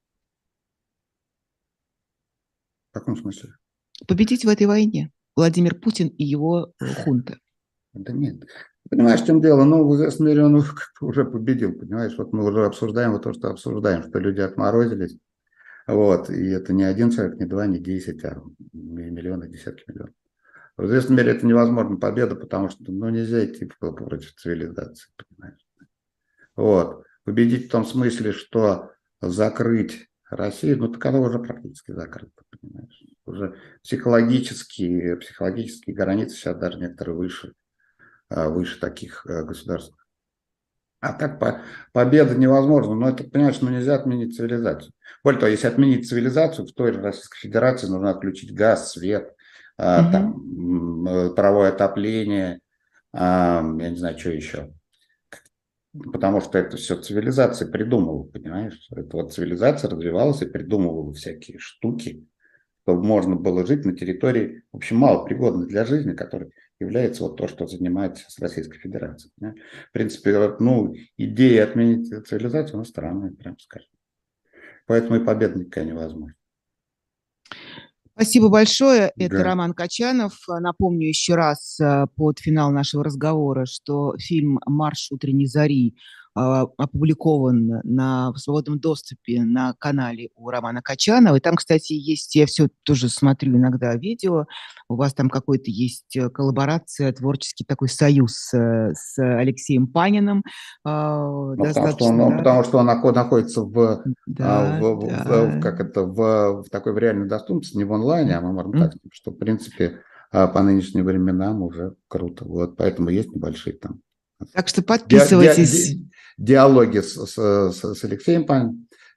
В каком смысле? Победить в этой войне? Владимир Путин и его хунта. Да нет. Понимаешь, в чем дело? Ну, в известной мере он уже победил, понимаешь? Вот мы уже обсуждаем вот то, что обсуждаем, что люди отморозились. Вот. И это не один человек, не два, не 10, а миллионы, десятки миллионов. В известной мере это невозможна победа, потому что ну, нельзя идти против цивилизации, понимаешь? Вот. Победить в том смысле, что закрыть Россию, ну, так она уже практически закрыта, понимаешь? Уже психологические границы сейчас даже некоторые выше таких государств. А так победа невозможна. Но это, понимаешь, ну нельзя отменить цивилизацию. Более того, если отменить цивилизацию, в той же Российской Федерации нужно отключить газ, свет, там, паровое отопление, я не знаю, что еще. Потому что это все цивилизация придумывала, понимаешь? Это вот цивилизация развивалась и придумывала всякие штуки, чтобы можно было жить на территории, в общем, малопригодной для жизни, которая является вот то, что занимает сейчас Российская Федерация. В принципе, ну, идея отменить цивилизацию, она странная, прям скажем. Поэтому и победа никакая невозможна. Спасибо большое. Это Да. Роман Качанов. Напомню еще раз под финал нашего разговора, что фильм «Марш утренней зари» опубликован в свободном доступе на канале у Романа Качанова. И там, кстати, есть, я все тоже смотрю иногда видео, у вас там какой-то есть коллаборация, творческий такой союз с Алексеем Паниным. Ну, Достаточно, да? потому что он находится Да, да. в такой в реальной доступности, не в онлайне, а мы можем так, что, в принципе, по нынешним временам уже круто. Вот, поэтому есть небольшие там Так что подписывайтесь. диалоги с Алексеем Паниным.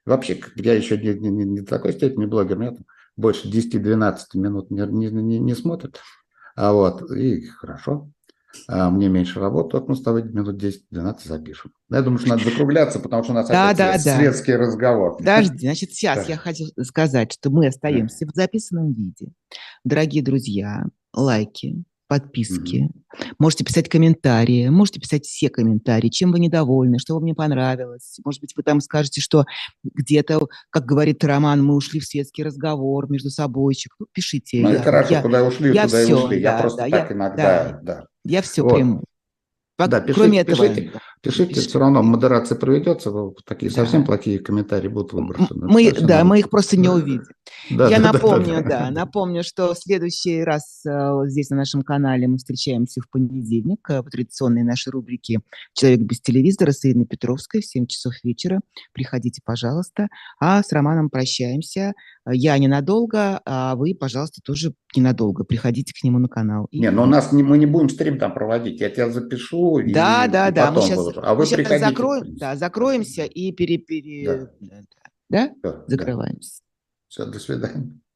Вообще, я еще не до такой степени блогер, меня там больше 10-12 минут не смотрят. А вот, и хорошо. А мне меньше работы, вот мы с тобой минут 10-12 запишем. Я думаю, что надо закругляться, потому что у нас Да, опять да, да. светский разговор. Подожди, значит, сейчас Да. я хочу сказать, что мы Да. остаемся в записанном виде. Дорогие друзья, лайки, подписки. Мгм. Можете писать комментарии, можете писать все комментарии, чем вы недовольны, что вам не понравилось. Может быть, вы там скажете, что где-то, как говорит Роман, мы ушли в светский разговор между собойчик. Ну, пишите, Ну и хорошо, куда ушли, я туда и все, ушли. Я да, просто да, так иногда, да. я все Вот. приму. Да, Кроме пишите, этого, пишите, да, пишите, все пишите. равно модерация проведется, такие совсем Да. плохие комментарии будут выброшены. Это Мы, совсем да, надо. мы их просто не увидим. Да, Я да, да, да, напомню, да. да, напомню, что в следующий раз вот здесь на нашем канале мы встречаемся в понедельник по традиционной нашей рубрике «Человек без телевизора» с Ириной Петровской в 7 часов вечера. Приходите, пожалуйста. А с Романом прощаемся. Я ненадолго, а вы, пожалуйста, тоже ненадолго. Приходите к нему на канал и Не, но увидите. мы не будем стрим там проводить. Я тебя запишу Да, и да, да. потом выложу. А Мы вы сейчас приходите, в закроем, принципе. да, Да, закроемся и да, да, да, да. закрываемся. Все, до свидания.